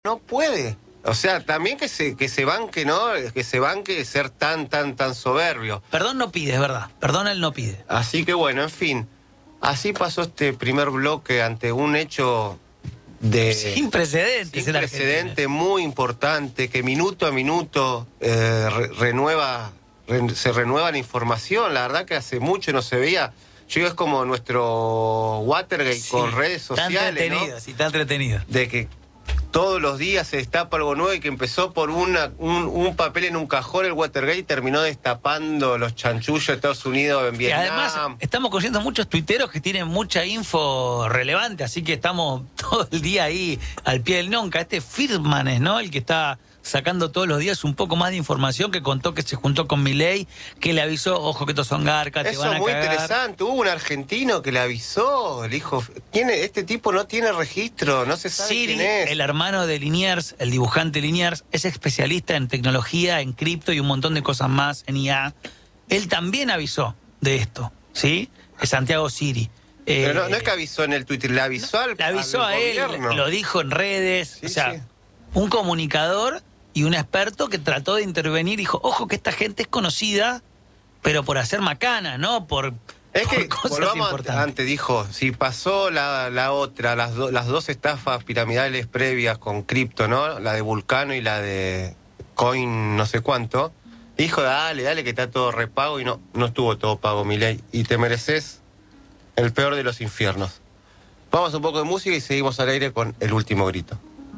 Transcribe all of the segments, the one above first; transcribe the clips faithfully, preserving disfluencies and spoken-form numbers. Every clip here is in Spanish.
no puede. O sea, también que se que se banque, ¿no? Que se banque ser tan, tan, tan soberbio. Perdón no pide, es verdad. Perdón él no pide. Así que bueno, en fin. Así pasó este primer bloque ante un hecho de... Sin precedentes. Sin precedente muy importante, que minuto a minuto eh, re renueva, re se renueva la información. La verdad que hace mucho no se veía. Yo digo, es como nuestro Watergate, sí, con redes sociales, está entretenido, ¿no? Sí, está entretenido. De que todos los días se destapa algo nuevo y que empezó por una, un, un papel en un cajón, el Watergate, y terminó destapando los chanchullos de Estados Unidos en Vietnam. Y además estamos conociendo muchos tuiteros que tienen mucha info relevante, así que estamos todo el día ahí al pie del nonca. Este Friedman es, ¿no? El que está sacando todos los días un poco más de información, que contó que se juntó con Milei, que le avisó, ojo que estos son garcas, te van a cagar. Eso es muy interesante. Hubo un argentino que le avisó, le dijo, ¿tiene, este tipo no tiene registro, no se sabe Siri, quién es. El hermano de Liniers, el dibujante Liniers, es especialista en tecnología, en cripto y un montón de cosas más en I A. Él también avisó de esto, ¿sí? Es Santiago Siri. Pero eh, no, no es que avisó en el Twitter, le avisó al Le avisó al a él, gobierno. Lo dijo en redes, Sí, o sea, sí. un comunicador y un experto que trató de intervenir, dijo, ojo que esta gente es conocida, pero por hacer macana, ¿no? Por, Es por que, cosas volvamos importantes. antes, dijo, si pasó la, la otra, las, do, las dos estafas piramidales previas con cripto, ¿no? La de Vulcano y la de Coin no sé cuánto, dijo, dale, dale, que está todo repago, y no, no estuvo todo pago, Milei, y te mereces el peor de los infiernos. Vamos un poco de música y seguimos al aire con El Último Grito.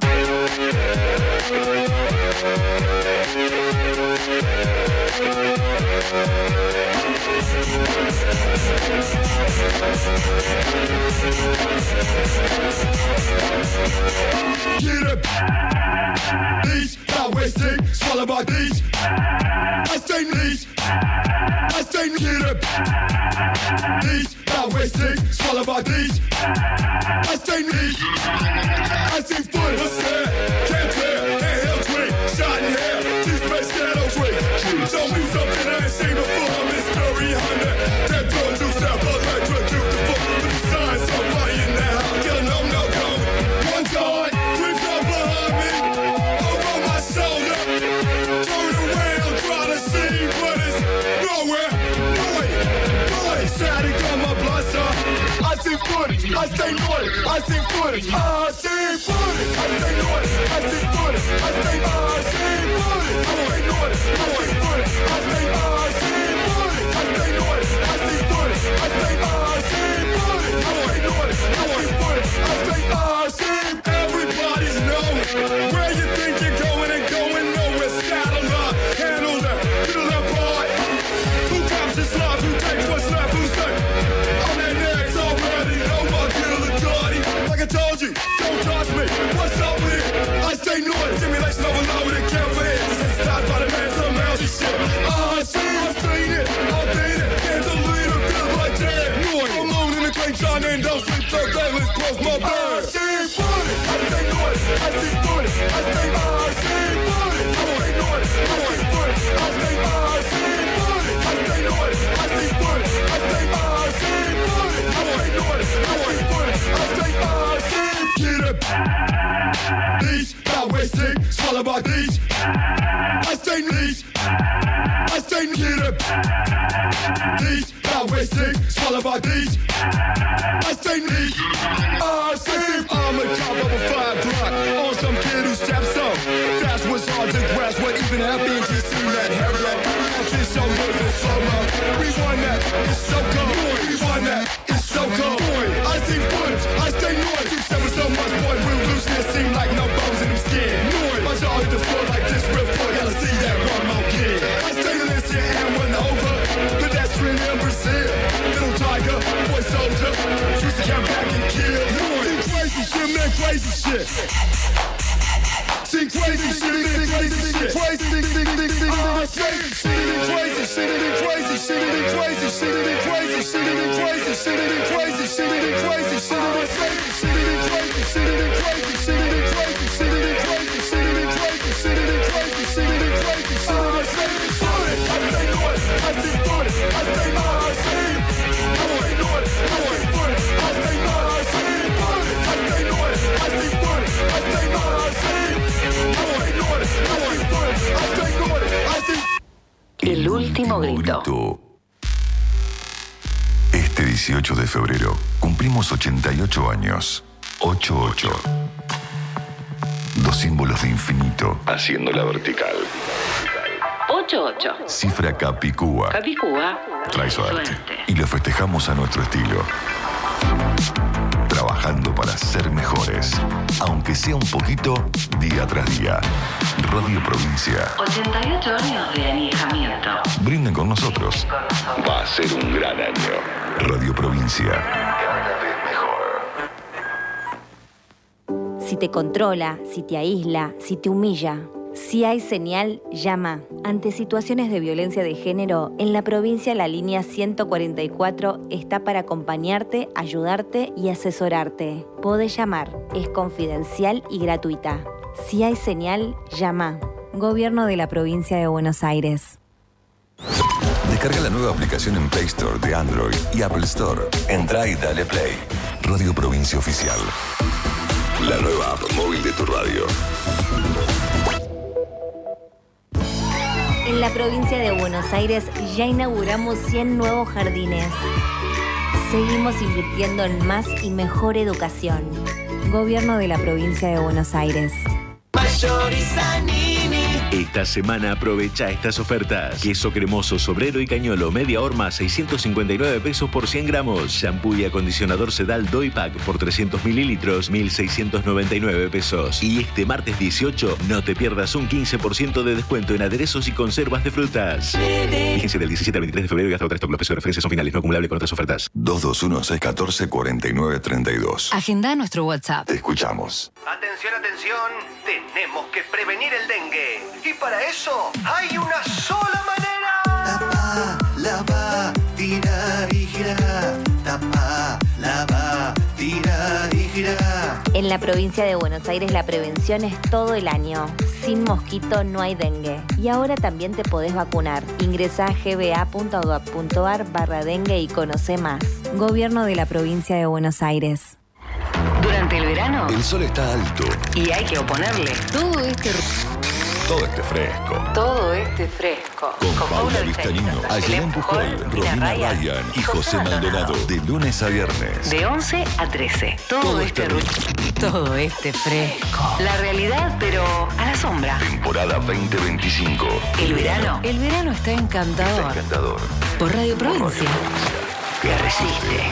Get up, these, not wasting, swallow my these. I stay these, I stay get up, these, not wasting, swallow my these. I stay these, I see foot, what's that? Can't tell, ain't hell twig, shot in hell, T-Space Shadow twig. Show me something I ain't seen before, I'm mystery hunter. That door to step up, like to do the fuck with the signs, so why you now? Get a no, no, go. One time, creeps up behind me, over my shoulder. Turn around, try to see, but it's nowhere. Boy, boy, static on my blood, son. I see footage, I stay naughty, I see footage, I see footage, I stay naughty, I see footage, I stay, I see footage, I stay naughty, I see footage, I stay, I see footage, I stay naughty, I see footage, I stay, I see footage, I stay naughty, I see footage, I stay, I see. Everybody's knowing where you think you're going and going nowhere. Saddle up, handle that, fiddle that part. Who comes this love? Who takes what's left? Who's safe? On that next already, no more kill the dirty. Like I told you, don't trust me. What's up with it? I stay naughty. Simulation overloaded and can't for it. This is started by the man, some else and shit. I see, I've seen it, I've been it. Can't delete it, feel like dead. Naughty. I'm moon in the great John and don't sleep so day. Let's close my bird. I see footage, I stay naughty. I see footage, I stay, I see footage. I stay naughty, I see footage. I stay, I see footage. I stay naughty, I see footage. I stay, I see footage. I stay naughty, I see footage. I stay, I see. Get up, these, not wasting, swallow my these. I stay these, I stay get up, these, not wasting, swallow my these. I stay these, I see. I'm a top of a five block on some kid who steps up. That's what's hard to grasp. What even happens? You see that hair up. This so good, it's so low. We won that, it's so cold. We won that, it's so cold. I see footage, I stay north. You said with so much boy, we'll lose this. Seem like no bones in them skin. My jaw hit the floor like this real floor. Gotta see that one more kid. I stay to this year and went over. Pedestrian in Brazil. Little tiger, boy soldier. Used to come back and kill. Crazy shit, man, crazy shit. See crazy shit, man, crazy shit. Crazy, crazy shit, crazy shit, crazy shit, crazy shit, crazy shit, crazy shit, crazy shit, crazy shit, crazy shit, crazy shit, crazy shit. I stay último grito. Este dieciocho de febrero cumplimos ochenta y ocho años. ochenta y ocho. Dos símbolos de infinito haciendo la vertical. ochenta y ocho. Cifra Capicúa. Capicúa. Trae suerte. Suerte. Y lo festejamos a nuestro estilo. Trabajando para ser mejores, aunque sea un poquito día tras día. Radio Provincia. ochenta y ocho años de añejamiento. Brinden con nosotros. Va a ser un gran año. Radio Provincia. Cada vez mejor. Si te controla, si te aísla, si te humilla. Si hay señal, llama. Ante situaciones de violencia de género, en la provincia la línea ciento cuarenta y cuatro está para acompañarte, ayudarte y asesorarte. Podés llamar, es confidencial y gratuita. Si hay señal, llama. Gobierno de la provincia de Buenos Aires. Descarga la nueva aplicación en Play Store de Android y Apple Store. Entra y dale play. Radio Provincia Oficial. La nueva app móvil de tu radio. En la provincia de Buenos Aires ya inauguramos cien nuevos jardines. Seguimos invirtiendo en más y mejor educación. Gobierno de la provincia de Buenos Aires. Esta semana aprovecha estas ofertas. Queso cremoso Sobrero y Cañolo, media horma, seiscientos cincuenta y nueve pesos por cien gramos. Shampoo y acondicionador Sedal Doy Pack por trescientos mililitros, mil seiscientos noventa y nueve pesos. Y este martes dieciocho, no te pierdas un quince por ciento de descuento en aderezos y conservas de frutas. Vigencia del diecisiete al veintitrés de febrero y hasta otra stock. Los precios de referencia son finales, no acumulables con otras ofertas. dos dos uno, seis uno cuatro, cuatro nueve tres dos. Agenda nuestro WhatsApp. Te escuchamos. Atención, atención, tenemos que prevenir el dengue. Y para eso hay una sola manera. Tapa, lava, tira y gira. Tapa, lava, tira y gira. En la provincia de Buenos Aires la prevención es todo el año. Sin mosquito no hay dengue. Y ahora también te podés vacunar. Ingresá a gba.gov.ar barra dengue y conoce más. Gobierno de la provincia de Buenos Aires. Durante el verano. El sol está alto. Y hay que oponerle todo este... Todo este fresco. Todo este fresco. Con, Con Paula Vistanino, Ayelen Pujol, Romina Ryan y José Maldonado. De lunes a viernes. De once a trece. Todo, todo este ruido. Todo este fresco. La realidad, pero a la sombra. Temporada veinte veinticinco. El verano. El verano está encantador. Está encantador. Por Radio Provincia. Por Radio Provincia. Que resiste.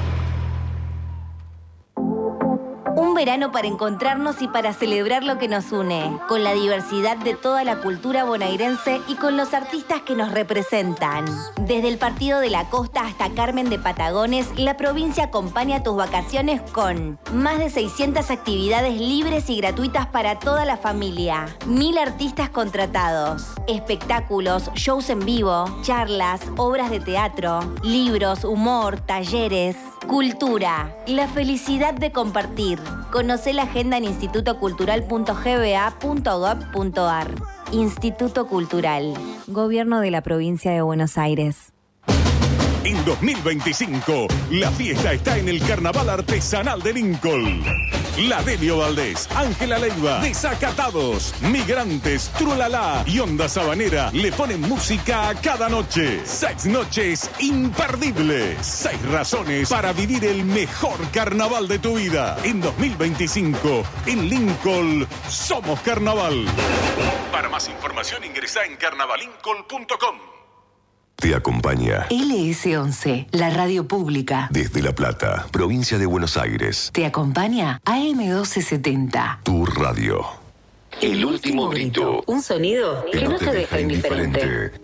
Un verano para encontrarnos y para celebrar lo que nos une, con la diversidad de toda la cultura bonaerense y con los artistas que nos representan. Desde el Partido de la Costa hasta Carmen de Patagones, la provincia acompaña tus vacaciones con más de seiscientas actividades libres y gratuitas para toda la familia, mil artistas contratados, espectáculos, shows en vivo, charlas, obras de teatro, libros, humor, talleres, cultura, la felicidad de compartir. Conoce la agenda en instituto cultural punto g b a punto gov punto a r. Instituto Cultural. Gobierno de la provincia de Buenos Aires. En dos mil veinticinco, la fiesta está en el Carnaval Artesanal de Lincoln. La Delio Valdés, Ángela Leiva, Desacatados, Migrantes, Trulalá y Onda Sabanera le ponen música a cada noche. Seis noches imperdibles. Seis razones para vivir el mejor carnaval de tu vida. En dos mil veinticinco, en Lincoln, somos carnaval. Para más información ingresa en carnavalincol punto com. Te acompaña L S once, la radio pública. desde La Plata, provincia de Buenos Aires. Te acompaña A M doce setenta. Tu radio. El último grito. Un sonido que, que no, no te, te deja indiferente. indiferente.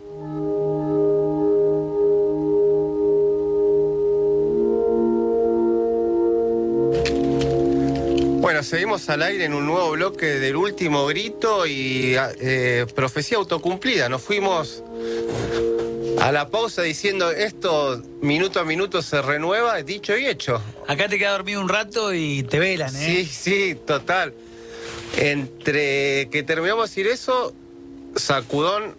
Bueno, seguimos al aire en un nuevo bloque del último grito y eh, profecía autocumplida. Nos fuimos a la pausa diciendo esto minuto a minuto se renueva, dicho y hecho. Acá te quedas dormido un rato y te velan, ¿eh? Sí, sí, total. Entre que terminamos de decir eso, sacudón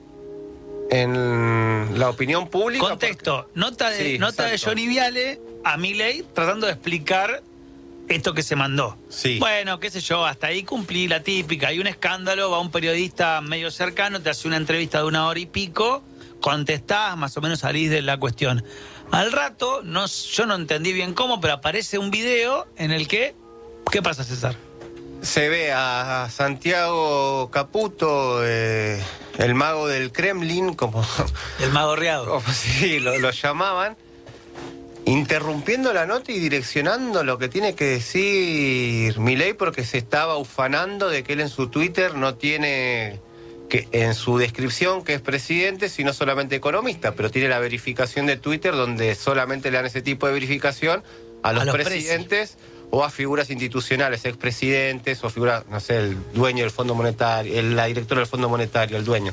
en la opinión pública. Contexto, porque... nota de, sí, nota de Johnny Viale a Milei tratando de explicar esto que se mandó. Sí. Bueno, qué sé yo, hasta ahí cumplí la típica. Hay un escándalo, va un periodista medio cercano, te hace una entrevista de una hora y pico contestás, más o menos salís de la cuestión. Al rato, no, yo no entendí bien cómo, pero aparece un video en el que... ¿Qué pasa, César? Se ve a Santiago Caputo, eh, el mago del Kremlin, como... El mago reado. Como sí, lo, lo llamaban, interrumpiendo la nota y direccionando lo que tiene que decir Milei, porque se estaba ufanando de que él en su Twitter no tiene... que en su descripción que es presidente, sino solamente economista, pero tiene la verificación de Twitter donde solamente le dan ese tipo de verificación a los, a los presidentes presi. o a figuras institucionales, expresidentes o figuras, no sé, el dueño del Fondo Monetario, el, la directora del Fondo Monetario, el dueño.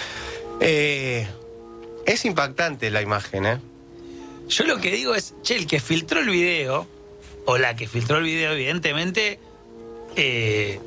Eh, es impactante la imagen, ¿eh? Yo lo que digo es, che, el que filtró el video, o la que filtró el video, evidentemente... Eh,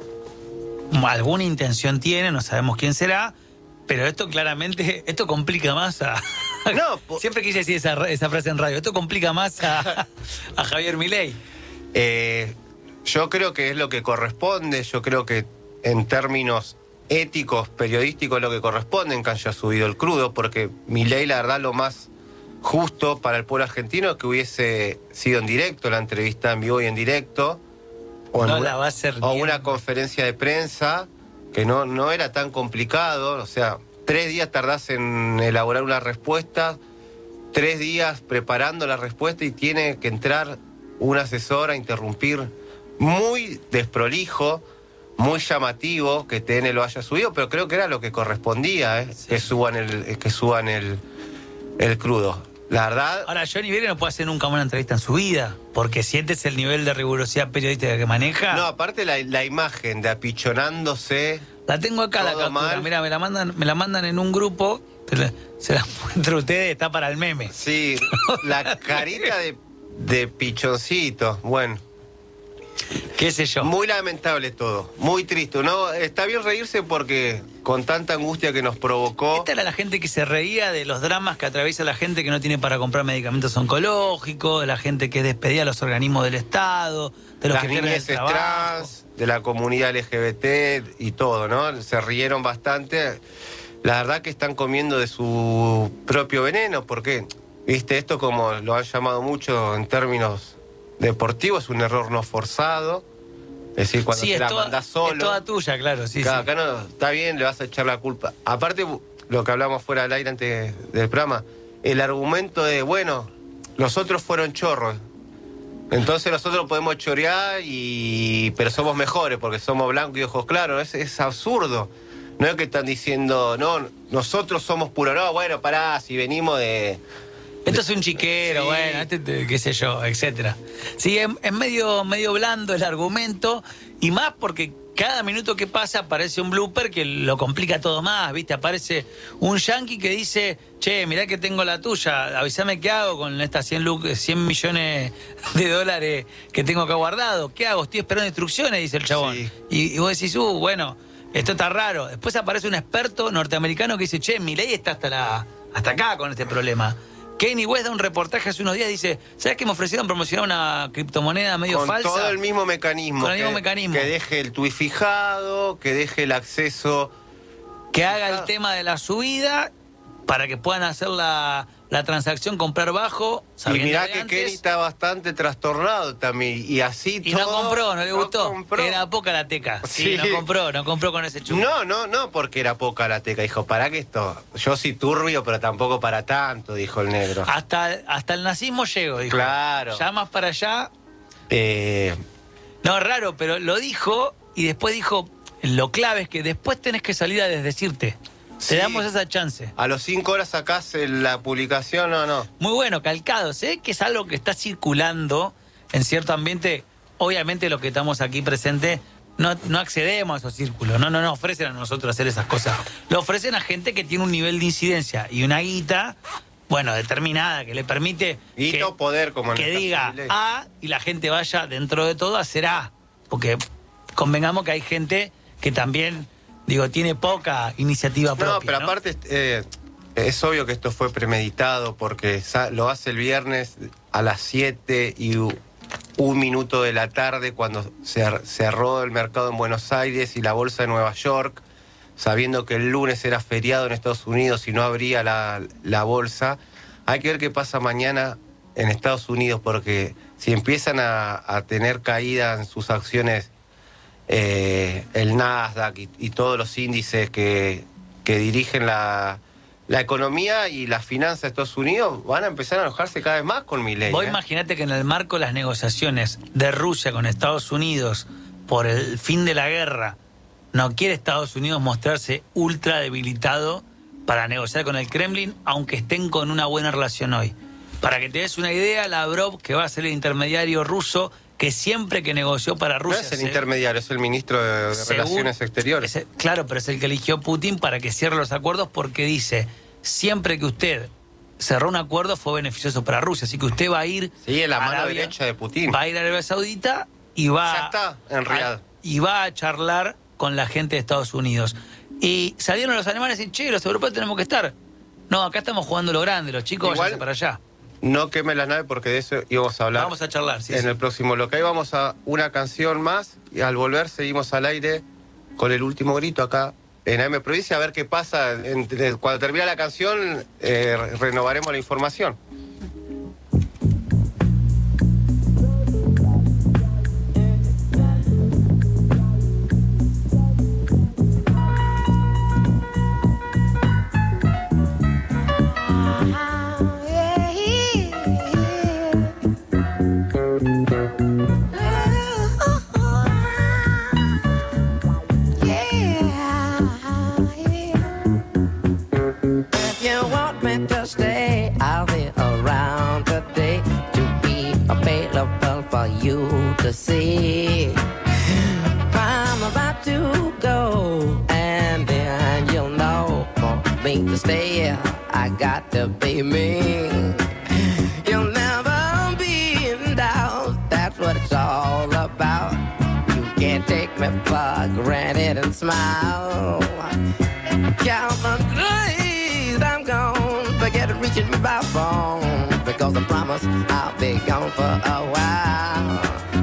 alguna intención tiene, no sabemos quién será, pero esto claramente, esto complica más a... No, siempre quise decir esa, esa frase en radio, esto complica más a, a Javier Milei. Eh, yo creo que es lo que corresponde, yo creo que en términos éticos, periodísticos, lo que corresponde en que haya subido el crudo, porque Milei, la verdad, lo más justo para el pueblo argentino es que hubiese sido en directo la entrevista en vivo y en directo, o, no una, la va a hacer o bien. una conferencia de prensa, que no, no era tan complicado, o sea, tres días tardás en elaborar una respuesta, tres días preparando la respuesta y tiene que entrar un asesor a interrumpir, muy desprolijo, muy llamativo que T N lo haya subido, pero creo que era lo que correspondía, ¿eh? Sí. que suban el, que suban el, el crudo. La verdad... Ahora, Johnny Viera no puede hacer nunca una entrevista en su vida, porque si este es el nivel de rigurosidad periodística que maneja... No, aparte la, la imagen de apichonándose... La tengo acá, la captura. Mira, me la mandan, me la mandan en un grupo, se la muestro a ustedes, está para el meme. Sí, la carita de, de pichoncito, bueno... qué sé yo. Muy lamentable todo, muy triste. No, está bien reírse porque con tanta angustia que nos provocó... Esta era la gente que se reía de los dramas que atraviesa la gente que no tiene para comprar medicamentos oncológicos, de la gente que despedía a los organismos del Estado, de los las que pierden el trabajo. Trans, de la comunidad L G B T y todo, ¿no? Se rieron bastante. La verdad que están comiendo de su propio veneno, porque, viste, esto como lo han llamado mucho en términos... deportivo, es un error no forzado, es decir, cuando sí, te la toda, mandás solo. Es toda tuya, claro, sí, acá, sí. Acá no, está bien, le vas a echar la culpa. Aparte, lo que hablamos fuera del aire antes del programa, el argumento de, bueno, los otros fueron chorros, entonces nosotros podemos chorear, y pero somos mejores porque somos blancos y ojos claros, es, es absurdo. No es que están diciendo, no, nosotros somos puros, no, bueno, pará, si venimos de... Esto es un chiquero, sí. bueno, este, qué sé yo, etcétera. Sí, es, es medio, medio blando el argumento, y más porque cada minuto que pasa aparece un blooper que lo complica todo más, ¿viste? Aparece un yankee que dice, che, mirá que tengo la tuya, avísame qué hago con estas cien, cien millones de dólares que tengo acá guardado. ¿Qué hago? Estoy esperando instrucciones, dice el chabón. Sí. Y, y vos decís, uh, bueno, esto está raro. Después aparece un experto norteamericano que dice, che, Milei está hasta, la, hasta acá con este problema. Kanye West da un reportaje hace unos días, dice, ¿sabes que me ofrecieron promocionar una criptomoneda medio con falsa? Con todo el mismo mecanismo. Con el que, mismo mecanismo. Que deje el tuit fijado, que deje el acceso... Que haga el tema de la subida para que puedan hacer la, la transacción, comprar bajo. Y mirá que Kenny está bastante trastornado también, y así y todo... Y no compró, no le gustó. No compró. Era poca la teca. Sí, sí, no compró, no compró con ese chupo. No, no, no, porque era poca la teca. Dijo, ¿para qué esto? Yo sí turbio, pero tampoco para tanto, dijo el negro. Hasta, hasta el nazismo llego, dijo. Claro. Ya más para allá... Eh... No, raro, pero lo dijo, y después dijo, lo clave es que después tenés que salir a desdecirte. Te sí. damos esa chance. A los cinco horas sacás la publicación, no, no. Muy bueno, calcado. Sé que es algo que está circulando en cierto ambiente. Obviamente los que estamos aquí presentes no, no accedemos a esos círculos. No, no nos ofrecen a nosotros hacer esas cosas. Lo ofrecen a gente que tiene un nivel de incidencia y una guita, bueno, determinada, que le permite... Guita o poder, como en que el diga A y la gente vaya dentro de todo a hacer A. Porque convengamos que hay gente que también... Digo, tiene poca iniciativa propia. No, pero ¿no? aparte eh, es obvio que esto fue premeditado porque lo hace el viernes a las siete y un minuto de la tarde cuando se cerró el mercado en Buenos Aires y la bolsa de Nueva York. sabiendo que el lunes era feriado en Estados Unidos y no abría la, la bolsa. Hay que ver qué pasa mañana en Estados Unidos, porque si empiezan a, a tener caída en sus acciones eh, el Nasdaq y, y todos los índices que, que dirigen la, la economía y las finanzas de Estados Unidos, van a empezar a enojarse cada vez más con Milei. Vos ¿eh? imaginate que en el marco de las negociaciones de Rusia con Estados Unidos por el fin de la guerra, no quiere Estados Unidos mostrarse ultra debilitado para negociar con el Kremlin, aunque estén con una buena relación hoy. Para que te des una idea, Lavrov, que va a ser el intermediario ruso, que siempre que negoció para Rusia... No es el se, intermediario, es el ministro de, de según, Relaciones Exteriores. Es el, claro, pero es el que eligió Putin para que cierre los acuerdos, porque dice, siempre que usted cerró un acuerdo fue beneficioso para Rusia, así que usted va a ir... Sí, en la mano Arabia, derecha de Putin. Va a ir a Arabia Saudita y va... Ya está, en Riad. Y va a charlar con la gente de Estados Unidos. Y salieron los alemanes y dicen, che, los europeos tenemos que estar. No, acá estamos jugando lo grande, los chicos Igual, váyanse para allá. No queme la nave, porque de eso íbamos a hablar. Vamos a charlar, sí. En sí. el próximo bloque. Ahí vamos a una canción más y al volver seguimos al aire con el último grito acá en A M Provincia, a ver qué pasa. Entre, cuando termine la canción, eh, renovaremos la información. To see I'm about to go, and then you'll know for me to stay, I got to be me. You'll never be in doubt, that's what it's all about. You can't take me for granted and smile. Count the days I'm gone, forget reaching me by phone, because I promise I'll be gone for a while.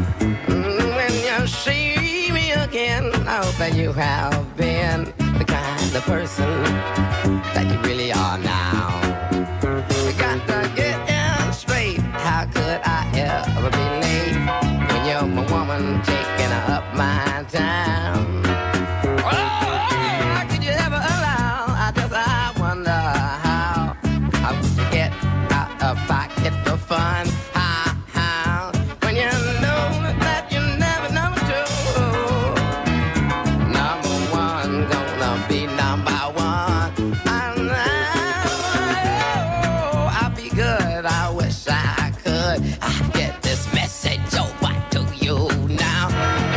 See me again, I hope that you have been the kind of person that you really are now. We got to get in straight, how could I ever be late when you're my woman taking up my time? Oh, how could you ever allow, I just I wonder how, how would you get out of pocket for fun? How, how, when you know that you never know. Be number one. I know I'll be good. I wish I could. I get this message over to you now.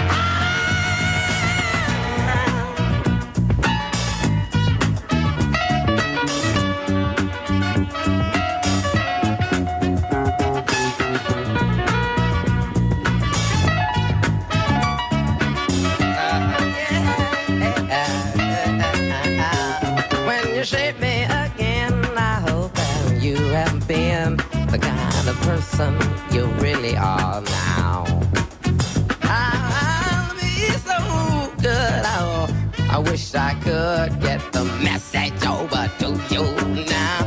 You shape me again, I hope that you have been the kind of person you really are now. I'll be so good, oh, I wish I could get the message over to you now.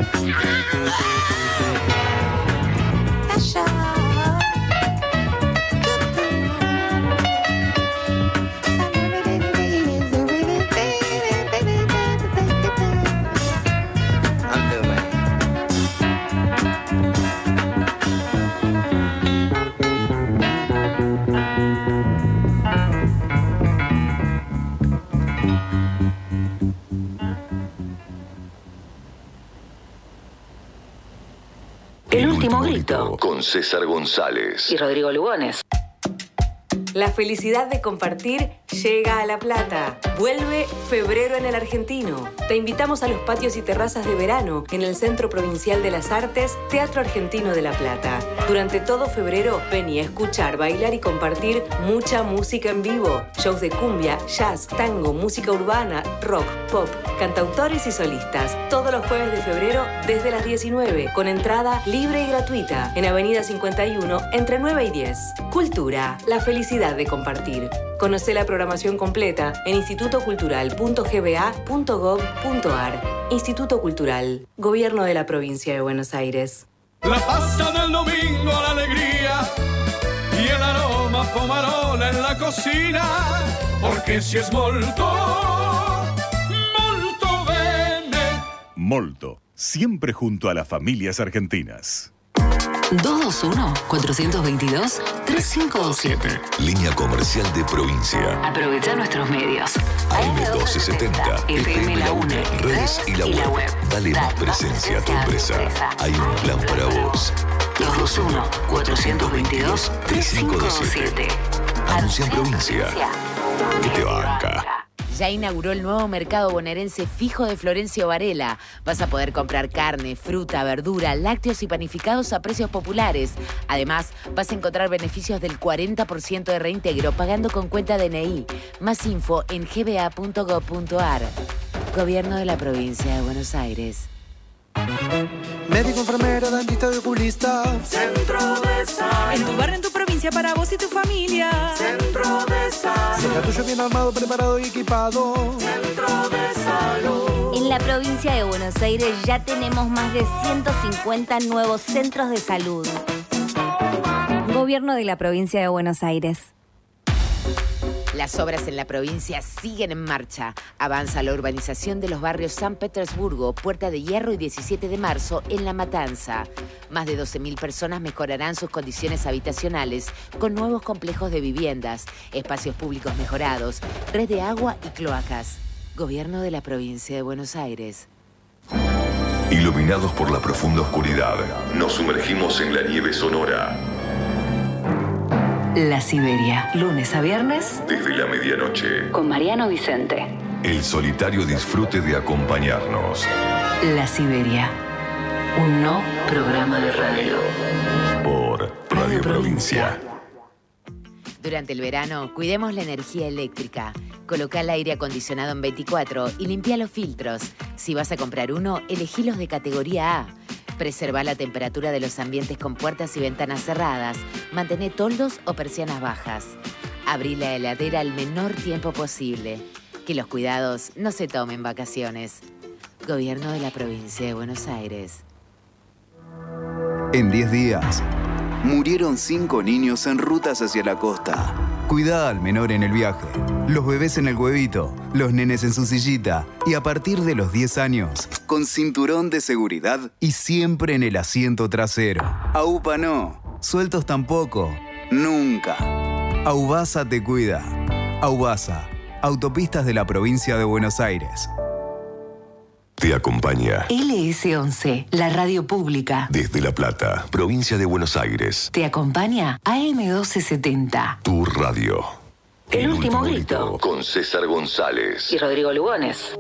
El último grito. Con César González Y Rodrigo Lugones. La felicidad de compartir llega a La Plata. Vuelve febrero en el Argentino. Te invitamos a los patios y terrazas de verano en el Centro Provincial de las Artes, Teatro Argentino de La Plata. Durante todo febrero, vení a escuchar, bailar y compartir mucha música en vivo. Shows de cumbia, jazz, tango, música urbana, rock, pop, cantautores y solistas. Todos los jueves de febrero desde las diecinueve, con entrada libre y gratuita en Avenida cincuenta y uno entre nueve y diez. Cultura, la felicidad de compartir. Conocé la programación completa en instituto cultural punto g b a punto gov punto a r. Instituto Cultural, Gobierno de la Provincia de Buenos Aires. La pasta del domingo, la alegría y el aroma pomarola en la cocina, porque si es molto, molto bene. Molto, siempre junto a las familias argentinas. dos dos uno, cuatro dos dos, tres cinco dos siete. Línea comercial de provincia. Aprovecha nuestros medios. A M doce setenta, F M La UNE, redes y la web. Dale más presencia a tu empresa. Hay un plan para vos. dos dos uno, cuatro dos dos, tres cinco dos siete. Anuncia en provincia. Que te banca. Ya inauguró el nuevo mercado bonaerense fijo de Florencio Varela. Vas a poder comprar carne, fruta, verdura, lácteos y panificados a precios populares. Además, vas a encontrar beneficios del cuarenta por ciento de reintegro pagando con cuenta D N I. Más info en g b a punto gov punto a r. Gobierno de la Provincia de Buenos Aires. Médico, enfermero, dentista y oculista. Centro de Salud. En tu barrio, en tu provincia, para vos y tu familia. Centro de Salud. Cerca tuyo bien armado, preparado y equipado. Centro de Salud. En la provincia de Buenos Aires ya tenemos más de ciento cincuenta nuevos centros de salud. Gobierno de la Provincia de Buenos Aires. Las obras en la provincia siguen en marcha. Avanza la urbanización de los barrios San Petersburgo, Puerta de Hierro y diecisiete de marzo en La Matanza. Más de doce mil personas mejorarán sus condiciones habitacionales con nuevos complejos de viviendas, espacios públicos mejorados, red de agua y cloacas. Gobierno de la Provincia de Buenos Aires. Iluminados por la profunda oscuridad, nos sumergimos en la nieve sonora. La Siberia, lunes a viernes. Desde la medianoche. Con Mariano Vicente. El solitario disfrute de acompañarnos. La Siberia, un no programa de radio. Por Radio, Radio Provincia. Durante el verano, cuidemos la energía eléctrica. Coloca el aire acondicionado en veinticuatro y limpia los filtros. Si vas a comprar uno, elegí los de categoría A. Preserva la temperatura de los ambientes con puertas y ventanas cerradas. Mantén toldos o persianas bajas. Abrí la heladera el menor tiempo posible. Que los cuidados no se tomen vacaciones. Gobierno de la Provincia de Buenos Aires. En diez días, murieron cinco niños en rutas hacia la costa. Cuidá al menor en el viaje, los bebés en el huevito, los nenes en su sillita y a partir de los diez años, con cinturón de seguridad y siempre en el asiento trasero. AUPA no, sueltos tampoco, nunca. Aubasa te cuida. Aubasa, Autopistas de la Provincia de Buenos Aires. Te acompaña L S once, la radio pública. Desde La Plata, provincia de Buenos Aires. Te acompaña A M doce setenta. Tu radio. El, El último, último grito. grito. Con César González. Y Rodrigo Lugones.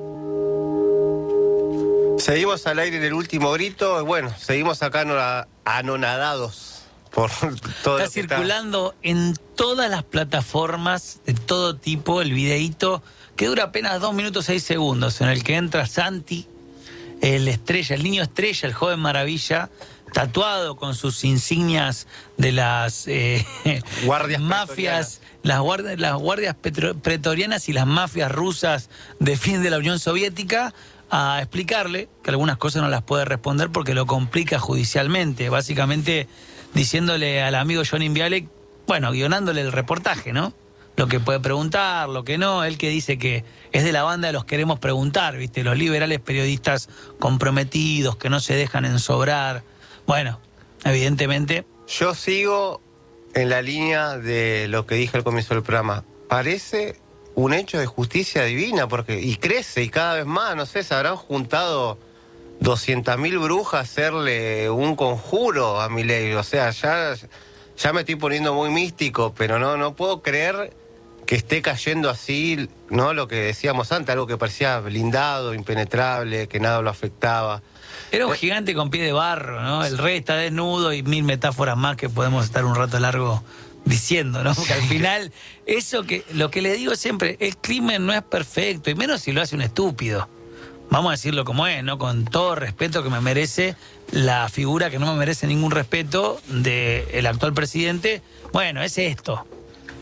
Seguimos al aire en El último grito. Bueno, seguimos acá anonadados por todo. Está circulando está... en todas las plataformas de todo tipo el videíto que dura apenas dos minutos seis segundos, en el que entra Santi, el estrella, el niño estrella, el joven maravilla, tatuado con sus insignias de las eh, guardias mafias, las guardias, las guardias petro, pretorianas y las mafias rusas de fin de la Unión Soviética, a explicarle que algunas cosas no las puede responder porque lo complica judicialmente, básicamente diciéndole al amigo John Inviale, bueno, guionándole el reportaje, ¿no? Lo que puede preguntar, lo que no, él que dice que es de la banda de los queremos preguntar, ¿viste? Los liberales periodistas comprometidos, que no se dejan ensobrar. Bueno, evidentemente... Yo sigo en la línea de lo que dije al comienzo del programa. Parece un hecho de justicia divina, porque y crece, y cada vez más, no sé, se habrán juntado doscientas mil brujas a hacerle un conjuro a Milei. O sea, ya, ya me estoy poniendo muy místico, pero no, no puedo creer que esté cayendo así, ¿no? Lo que decíamos antes, algo que parecía blindado, impenetrable, que nada lo afectaba. Era un gigante con pie de barro, ¿no? El rey está desnudo y mil metáforas más que podemos estar un rato largo diciendo, ¿no? Porque al final, eso que, lo que le digo siempre, el crimen no es perfecto, y menos si lo hace un estúpido. Vamos a decirlo como es, ¿no? Con todo respeto que me merece la figura que no me merece ningún respeto del actual presidente. Bueno, es esto.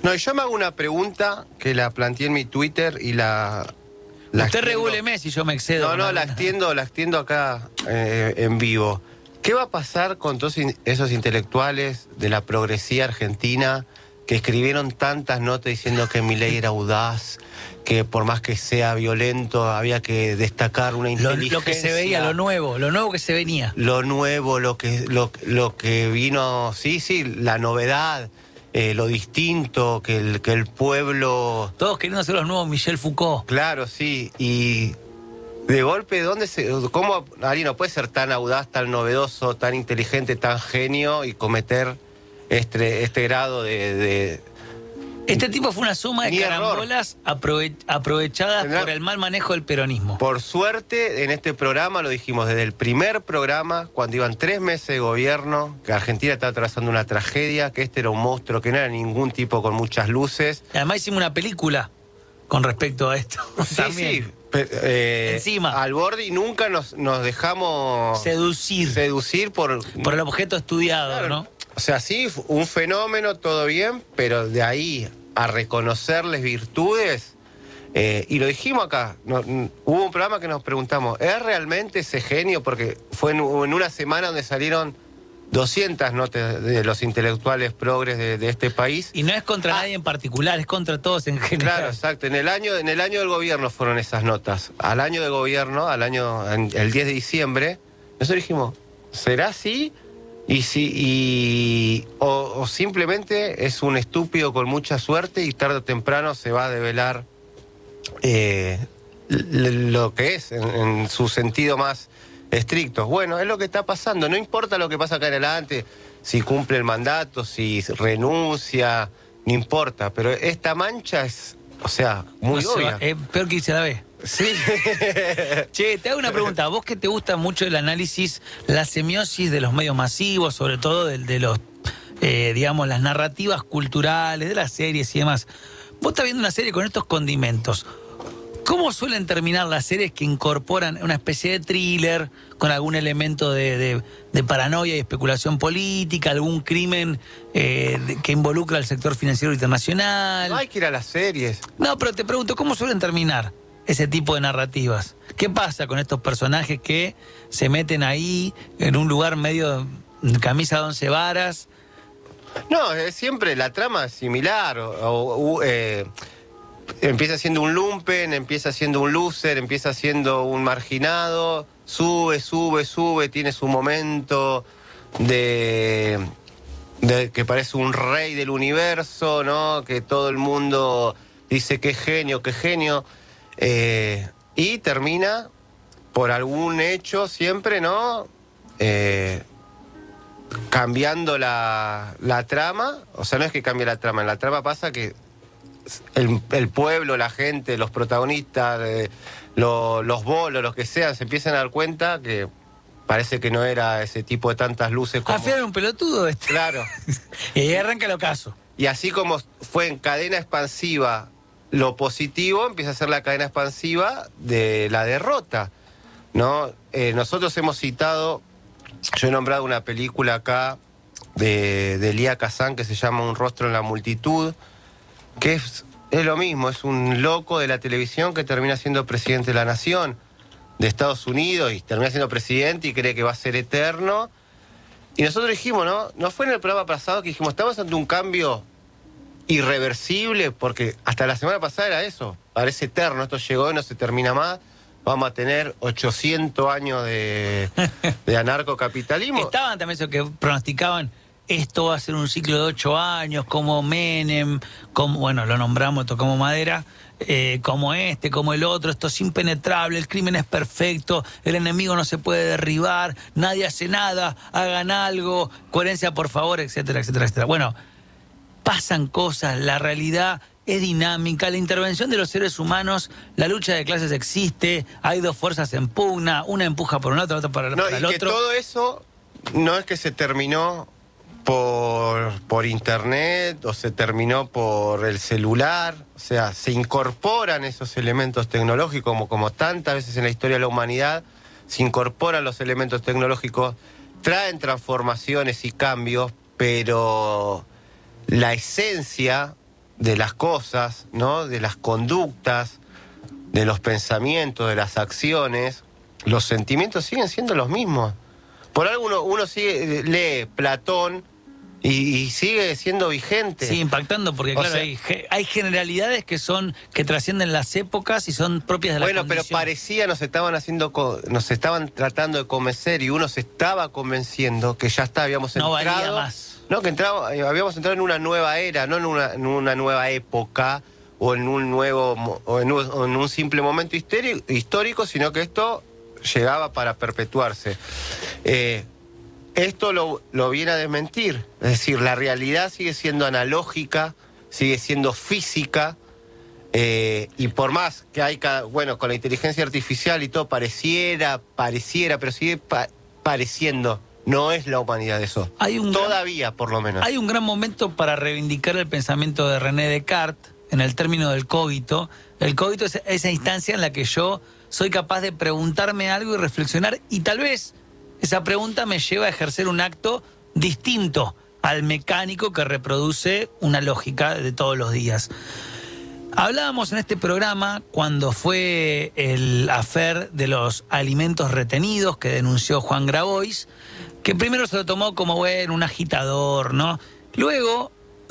No, yo me hago una pregunta que la planteé en mi Twitter y la... la Usted extiendo. regúleme si yo me excedo. No, no, con la alguna. extiendo, la extiendo acá eh, en vivo. ¿Qué va a pasar con todos in- esos intelectuales de la progresía argentina que escribieron tantas notas diciendo que Milei era audaz, que por más que sea violento había que destacar una Lo, inteligencia? lo que se veía, lo nuevo, lo nuevo que se venía. Lo nuevo, lo que, lo, lo que vino, sí, sí, la novedad, eh, lo distinto, que el, que el pueblo... Todos queriendo ser los nuevos Michel Foucault. Claro, sí, y de golpe, ¿dónde se, cómo alguien no puede ser tan audaz, tan novedoso, tan inteligente, tan genio y cometer este, este grado de... de Este tipo fue una suma de Ni error. carambolas aprove- aprovechadas Tendrá- por el mal manejo del peronismo. Por suerte, en este programa, lo dijimos desde el primer programa, cuando iban tres meses de gobierno, que Argentina estaba atravesando una tragedia, que este era un monstruo, que no era ningún tipo con muchas luces. Además hicimos una película con respecto a esto. Sí, También. sí. pe- eh, Encima. Al borde y nunca nos, nos dejamos... Seducir. Seducir por... Por el objeto estudiado, Claro. ¿no? O sea, sí, un fenómeno, todo bien, pero de ahí a reconocerles virtudes, eh, y lo dijimos acá, no, n- hubo un programa que nos preguntamos, ¿es realmente ese genio? Porque fue en, en una semana donde salieron doscientas notas de los intelectuales progres de, de este país. Y no es contra nadie en particular, es contra todos en general. Claro, exacto. En el año, en el año del gobierno fueron esas notas. Al año de gobierno, al año, en- el diez de diciembre, nosotros dijimos, ¿será así? Y si, y, o, o simplemente es un estúpido con mucha suerte y tarde o temprano se va a develar eh, l- lo que es en, en su sentido más estricto. Bueno, es lo que está pasando. No importa lo que pasa acá en adelante, si cumple el mandato, si renuncia, no importa. Pero esta mancha es, o sea, muy No se obvia. va- es peor que irse a la B. Sí. Che, te hago una pregunta. Vos que te gusta mucho el análisis, la semiosis de los medios masivos, sobre todo de, de los, eh, digamos, las narrativas culturales, de las series y demás. Vos estás viendo una serie con estos condimentos. ¿Cómo suelen terminar las series que incorporan una especie de thriller con algún elemento de, de- de paranoia y especulación política, algún crimen eh, de- que involucra al sector financiero internacional? No hay que ir a las series. No, pero te pregunto, ¿cómo suelen terminar ese tipo de narrativas? ¿Qué pasa con estos personajes que se meten ahí en un lugar medio de camisa de once varas? No, es siempre la trama es similar. O, o, eh, empieza siendo un lumpen, empieza siendo un loser, empieza siendo un marginado, sube, sube, sube, tiene su momento de, de que parece un rey del universo, ¿no? Que todo el mundo dice qué genio, qué genio. Eh, y termina por algún hecho siempre, ¿no? Eh, cambiando la, la trama. O sea, no es que cambie la trama, en la trama pasa que el, el pueblo, la gente, los protagonistas, eh, lo- los bolos, los que sean, se empiezan a dar cuenta que parece que no era ese tipo de tantas luces como... Al final era un pelotudo este. Claro. Y ahí arranca el ocaso. Y así como fue en cadena expansiva lo positivo, empieza a ser la cadena expansiva de la derrota, ¿no? Eh, nosotros hemos citado, yo he nombrado una película acá de, de Elia Kazan que se llama Un rostro en la multitud, que es, es lo mismo, es un loco de la televisión que termina siendo presidente de la nación de Estados Unidos y termina siendo presidente y cree que va a ser eterno. Y nosotros dijimos, ¿no? No fue en el programa pasado que dijimos, estamos ante un cambio irreversible, porque hasta la semana pasada era eso, parece eterno, esto llegó y no se termina más, vamos a tener ochocientos años de, de anarcocapitalismo. Estaban también esos que pronosticaban esto va a ser un ciclo de ocho años, como Menem, como, bueno, lo nombramos, tocamos madera, eh, como este, como el otro, esto es impenetrable, el crimen es perfecto, el enemigo no se puede derribar, nadie hace nada, hagan algo, coherencia por favor, etcétera, etcétera, etcétera. Bueno, pasan cosas, la realidad es dinámica, la intervención de los seres humanos, la lucha de clases existe, hay dos fuerzas en pugna, una empuja por un lado, otra para, No, para y el que otro. todo eso no es que se terminó por, por internet o se terminó por el celular, o sea, se incorporan esos elementos tecnológicos como, como tantas veces en la historia de la humanidad, se incorporan los elementos tecnológicos, traen transformaciones y cambios, pero la esencia de las cosas, ¿no? De las conductas, de los pensamientos, de las acciones, los sentimientos siguen siendo los mismos. Por algo uno, uno sigue, lee Platón y, y sigue siendo vigente. Sí, impactando, porque O claro, sea, hay, ge- hay generalidades que son que trascienden las épocas y son propias de la bueno, condición. pero parecía nos estaban haciendo, co- nos estaban tratando de convencer y uno se estaba convenciendo que ya está, habíamos No valía entrado, más. no, que entraba, eh, habíamos entrado en una nueva era, no en una, en una nueva época o en un nuevo mo- o en un, o en un simple momento histórico, histórico, sino que esto llegaba para perpetuarse. Eh, esto lo, lo viene a desmentir, es decir, la realidad sigue siendo analógica, sigue siendo física. Eh, y por más que hay, ca- bueno, con la inteligencia artificial y todo, pareciera, pareciera, pero sigue pa- pareciendo. No es la humanidad eso. Hay un Todavía, por lo menos. Hay un gran momento para reivindicar el pensamiento de René Descartes en el término del cogito. El cogito es esa instancia en la que yo soy capaz de preguntarme algo y reflexionar, y tal vez esa pregunta me lleva a ejercer un acto distinto al mecánico que reproduce una lógica de todos los días. Hablábamos en este programa cuando fue el affair de los alimentos retenidos que denunció Juan Grabois, que primero se lo tomó como, bueno, un agitador, ¿no? Luego,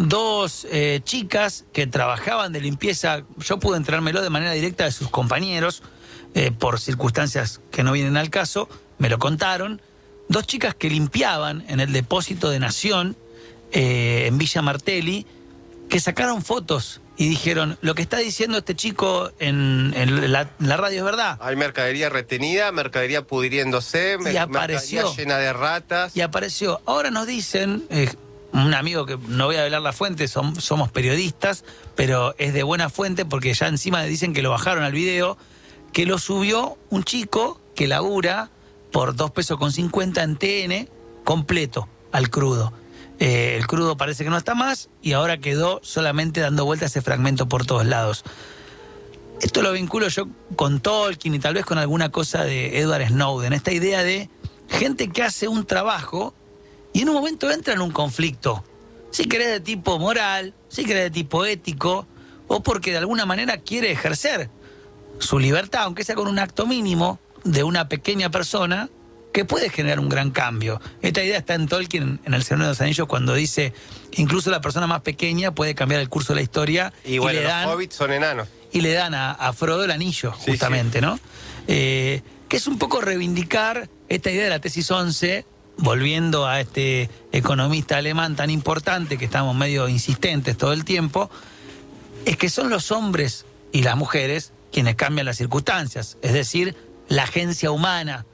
dos eh, chicas que trabajaban de limpieza, yo pude enterármelo de manera directa de sus compañeros, eh, por circunstancias que no vienen al caso, me lo contaron, dos chicas que limpiaban en el depósito de Nación, eh, en Villa Martelli, que sacaron fotos y dijeron, lo que está diciendo este chico en, en, la, en la radio es verdad. Hay mercadería retenida, mercadería pudriéndose, Y mer- apareció. mercadería llena de ratas. Y apareció. Ahora nos dicen, eh, un amigo que no voy a velar la fuente, som- somos periodistas, pero es de buena fuente porque ya encima dicen que lo bajaron al video, que lo subió un chico que labura por dos pesos con cincuenta en T N completo al crudo. Eh, el crudo parece que no está más y ahora quedó solamente dando vuelta ese fragmento por todos lados. Esto lo vinculo yo con Tolkien y tal vez con alguna cosa de Edward Snowden, esta idea de gente que hace un trabajo y en un momento entra en un conflicto, si querés de tipo moral, si querés de tipo ético, o porque de alguna manera quiere ejercer su libertad, aunque sea con un acto mínimo de una pequeña persona, que puede generar un gran cambio. Esta idea está en Tolkien, en El Señor de los Anillos, cuando dice, incluso la persona más pequeña puede cambiar el curso de la historia. Y bueno, le dan, los hobbits son enanos. y le dan a, a Frodo el anillo, Sí, justamente, ¿no? Eh, que es un poco reivindicar esta idea de la tesis once, volviendo a este economista alemán tan importante, que estamos medio insistentes todo el tiempo, es que son los hombres y las mujeres quienes cambian las circunstancias, es decir, la agencia humana.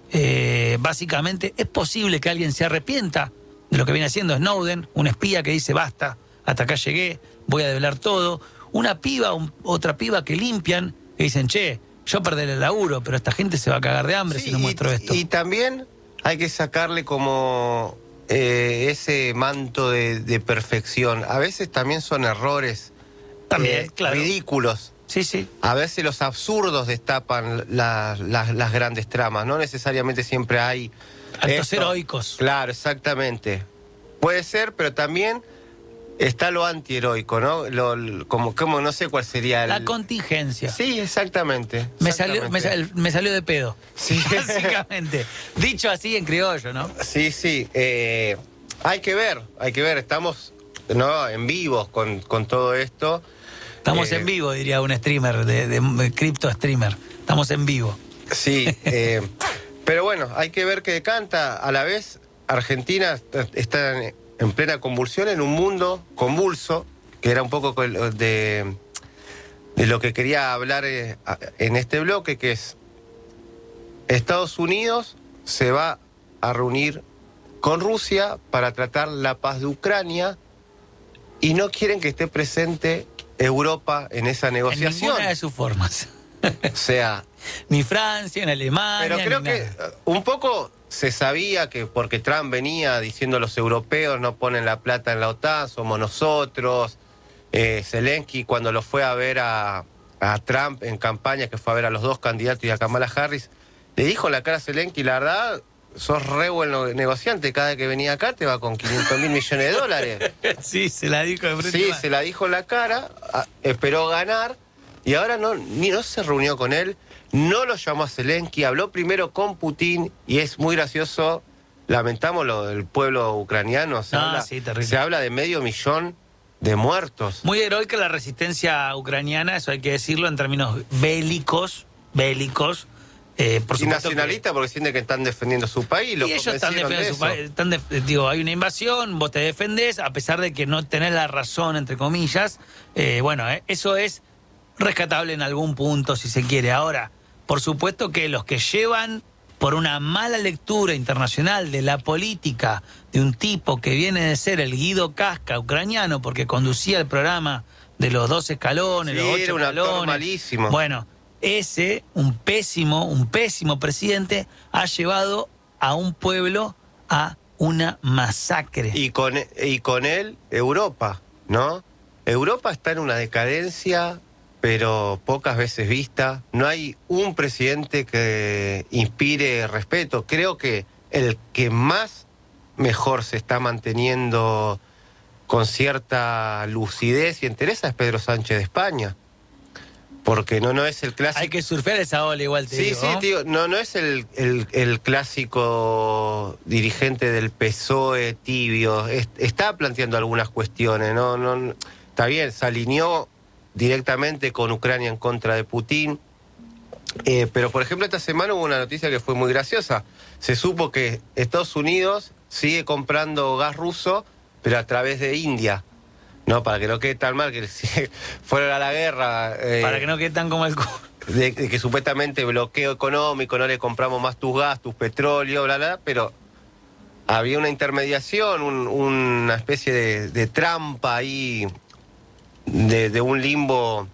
Eh, básicamente, es posible que alguien se arrepienta de lo que viene haciendo Snowden, un espía que dice basta, hasta acá llegué, voy a develar todo, una piba, un- otra piba que limpian, que dicen, che, yo perderé el laburo, pero esta gente se va a cagar de hambre Sí, si no muestro y, esto. y también hay que sacarle como eh, ese manto de, de perfección. A veces también son errores También, eh, claro. ridículos. Sí, sí. A veces los absurdos destapan la- la- las grandes tramas. No necesariamente siempre hay Actos esto. heroicos. Claro, exactamente. Puede ser, pero también está lo antiheroico, ¿no? Lo, lo- como, como no sé cuál sería el... La contingencia. Sí, exactamente. Me salió, me, exactamente. sal- me salió de pedo. Sí. Básicamente. Dicho así en criollo, ¿no? Sí, sí. eh, hay que ver, hay que ver. Estamos, ¿no?, en vivo con, con todo esto. Estamos Eh, en vivo, diría un streamer, de, de, de cripto streamer. Estamos en vivo. Sí, eh, pero bueno, hay que ver que decanta. A la vez, Argentina está- está en, en plena convulsión en un mundo convulso, que era un poco con- de, de lo que quería hablar eh, a- en este bloque, que es Estados Unidos se va a reunir con Rusia para tratar la paz de Ucrania y no quieren que esté presente Europa en esa En negociación. ninguna de sus formas. O sea, Ni Francia, ni Alemania. pero creo ni que nada. uh, un poco se sabía que porque Trump venía diciendo los europeos no ponen la plata en la OTAN, somos nosotros. Eh, Zelensky cuando lo fue a ver a, a Trump en campaña, que fue a ver a los dos candidatos y a Kamala Harris, le dijo en la cara a Zelensky, la verdad, sos re buen negociante, cada vez que venía acá te va con quinientos mil millones de dólares. Sí, se la dijo de frente. Sí, mal. se la dijo en la cara, a, esperó ganar y ahora no, ni no se reunió con él, no lo llamó a Zelensky, habló primero con Putin y es muy gracioso, lamentamos lo del pueblo ucraniano, se, Ah, habla, sí, terrible. se habla de medio millón de muertos. Muy heroica la resistencia ucraniana, eso hay que decirlo en términos bélicos, bélicos. Eh, por y supuesto nacionalista que, porque sienten que están defendiendo su país. Lo y ellos están convencieron defendiendo su de país. eso. Están def- digo, hay una invasión, vos te defendés, a pesar de que no tenés la razón, entre comillas. Eh, bueno, eh, eso es rescatable en algún punto, si se quiere. Ahora, por supuesto que los que llevan por una mala lectura internacional de la política de un tipo que viene de ser el Guido Casca ucraniano, porque conducía el programa de los dos escalones, Sí, los ocho era un actor escalones. malísimo. Bueno, ese, un pésimo, un pésimo presidente, ha llevado a un pueblo a una masacre. Y con, y con él, Europa, ¿no? Europa está en una decadencia, pero pocas veces vista. No hay un presidente que inspire respeto. Creo que el que más mejor se está manteniendo con cierta lucidez y entereza es Pedro Sánchez de España. Porque no, no es el clásico... Hay que surfear esa ola igual, te Sí, digo, sí, ¿no? tío, no, no es el, el, el clásico dirigente del P S O E tibio, es- está planteando algunas cuestiones, no, no, está bien, se alineó directamente con Ucrania en contra de Putin, eh, pero por ejemplo esta semana hubo una noticia que fue muy graciosa, se supo que Estados Unidos sigue comprando gas ruso, pero a través de India. No, para que no quede tan mal, que si fueron a la guerra... eh, Para que no quede tan como el culo. de, de que supuestamente bloqueo económico, no le compramos más tus gas, tus petróleo, bla, bla, pero había una intermediación, un- una especie de, de trampa ahí, de, de un limbo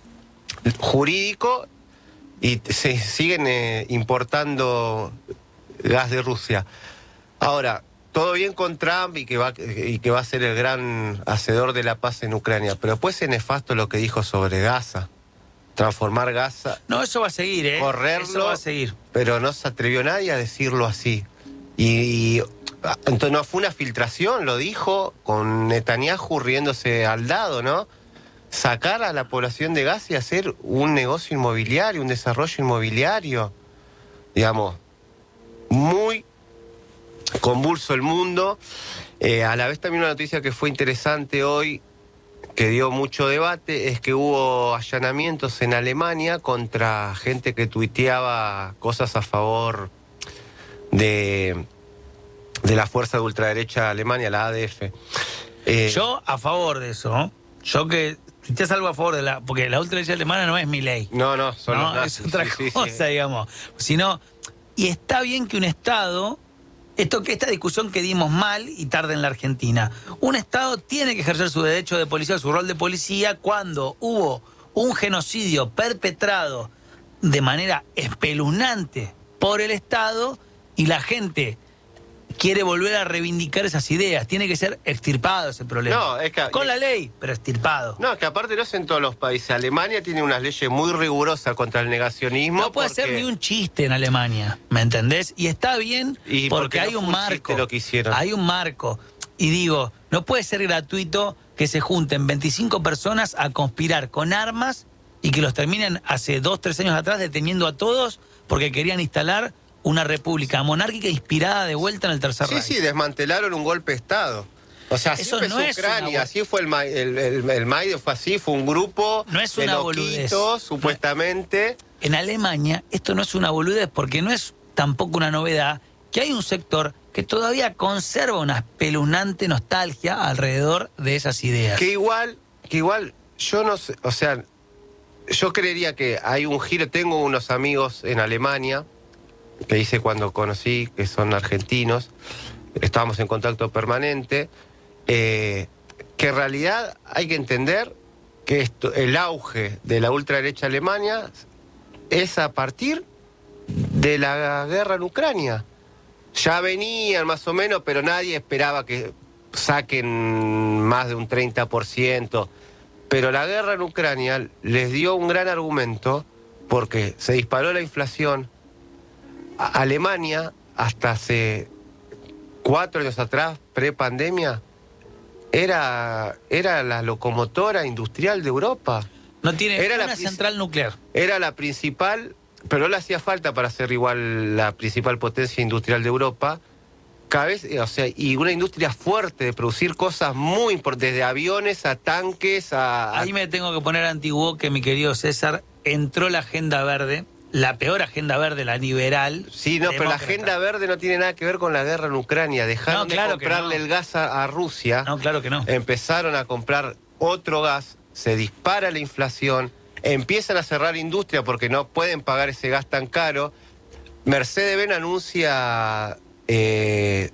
jurídico, y se siguen eh, importando gas de Rusia. Ahora, todo bien con Trump y que va y que va a ser el gran hacedor de la paz en Ucrania, pero después es nefasto lo que dijo sobre Gaza. Transformar Gaza, No, eso va a seguir, ¿eh? correrlo, Eso va a seguir. pero no se atrevió nadie a decirlo así. Y, y, ah, entonces no fue una filtración, lo dijo con Netanyahu riéndose al lado, ¿no? Sacar a la población de Gaza y hacer un negocio inmobiliario, un desarrollo inmobiliario, digamos, muy convulso el mundo. Eh, a la vez también una noticia que fue interesante hoy, que dio mucho debate, es que hubo allanamientos en Alemania contra gente que tuiteaba cosas a favor de, de la fuerza de ultraderecha de Alemania, la A D F. Eh, Yo a favor de eso, ¿no? Yo que tuiteas algo a favor de la... Porque la ultraderecha alemana no es mi ley. no, no, son los No, nazis, es otra sí, sí, sí. cosa, digamos. Sino, y está bien que un Estado, esto que esta discusión que dimos mal y tarde en la Argentina, un Estado tiene que ejercer su derecho de policía, su rol de policía, cuando hubo un genocidio perpetrado de manera espeluznante por el Estado y la gente quiere volver a reivindicar esas ideas. Tiene que ser extirpado ese problema. No, es que- Con la ley, pero extirpado. No, que aparte no es en todos los países. Alemania tiene unas leyes muy rigurosas contra el negacionismo. No puede porque- ser ni un chiste en Alemania, ¿me entendés? Y está bien Y porque, porque no hay un fue un marco. chiste lo que hicieron. Hay un marco. Y digo, no puede ser gratuito que se junten veinticinco personas a conspirar con armas y que los terminen hace dos, tres años atrás deteniendo a todos porque querían instalar una república monárquica inspirada de vuelta en el Tercer Sí, Reich. sí, desmantelaron un golpe de Estado. O sea, así Eso empezó no es una Ucrania, bo- así fue el, Ma- el, el, el Maidan, fue así, fue un grupo No es de una boludez. loquitos, supuestamente. En Alemania esto no es una boludez porque no es tampoco una novedad que hay un sector que todavía conserva una espeluznante nostalgia alrededor de esas ideas. Que igual, que igual, yo no sé, o sea, yo creería que hay un giro, tengo unos amigos en Alemania, que hice cuando conocí, que son argentinos, estábamos en contacto permanente, eh, que en realidad hay que entender que esto, el auge de la ultraderecha Alemania es a partir de la guerra en Ucrania. Ya venían más o menos, pero nadie esperaba que saquen más de un treinta por ciento. Pero la guerra en Ucrania les dio un gran argumento porque se disparó la inflación. A- Alemania hasta hace cuatro años atrás, pre-pandemia, era, era la locomotora industrial de Europa. No tiene era una la, central nuclear. Era la principal, pero no le hacía falta para ser igual la principal potencia industrial de Europa. Cada vez, o sea, y una industria fuerte de producir cosas muy importantes, desde aviones a tanques a... Ahí me tengo que poner antiguo que mi querido César, entró la agenda verde, la peor agenda verde, la liberal. Sí, no, pero la agenda verde no tiene nada que ver con la guerra en Ucrania. Dejaron no, claro de comprarle no. el gas a, a Rusia. No, claro que no. Empezaron a comprar otro gas, se dispara la inflación, empiezan a cerrar industria porque no pueden pagar ese gas tan caro. Mercedes-Benz anuncia... Eh,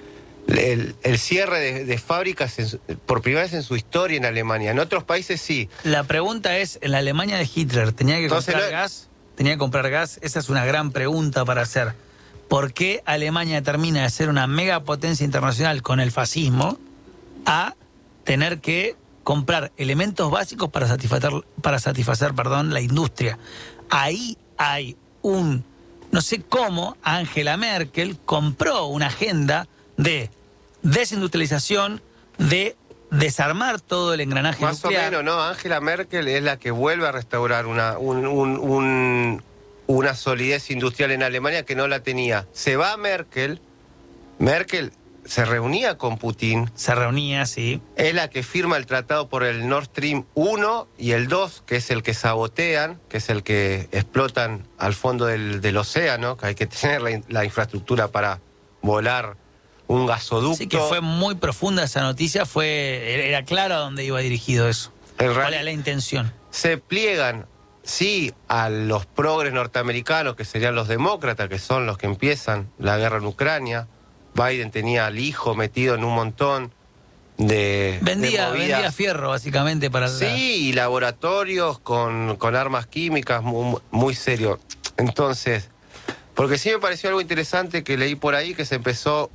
el, el cierre de, de fábricas en, por primera vez en su historia en Alemania. En otros países sí. La pregunta es, en la Alemania de Hitler, ¿tenía que Entonces, comprar no... gas? ¿Tenía que comprar gas? Esa es una gran pregunta para hacer. ¿Por qué Alemania termina de ser una megapotencia internacional con el fascismo a tener que comprar elementos básicos para satisfacer, para satisfacer perdón, la industria? Ahí hay un... No sé cómo Angela Merkel compró una agenda de desindustrialización, de desarmar todo el engranaje Más nuclear. o menos, ¿no? Angela Merkel es la que vuelve a restaurar una, un, un, un, una solidez industrial en Alemania que no la tenía. Se va Merkel, Merkel se reunía con Putin. Se reunía, sí. Es la que firma el tratado por el Nord Stream uno y el dos, que es el que sabotean, que es el que explotan al fondo del, del océano, que hay que tener la, la infraestructura para volar un gasoducto. Sí, que fue muy profunda esa noticia, fue era claro a dónde iba dirigido eso. ¿Cuál era la intención? Se pliegan, sí, a los progres norteamericanos, que serían los demócratas, que son los que empiezan la guerra en Ucrania. Biden tenía al hijo metido en un montón de... Vendía, de vendía fierro, básicamente, para... Sí, la... y laboratorios con, con armas químicas, muy, muy serio. Entonces, porque sí me pareció algo interesante que leí por ahí, que se empezó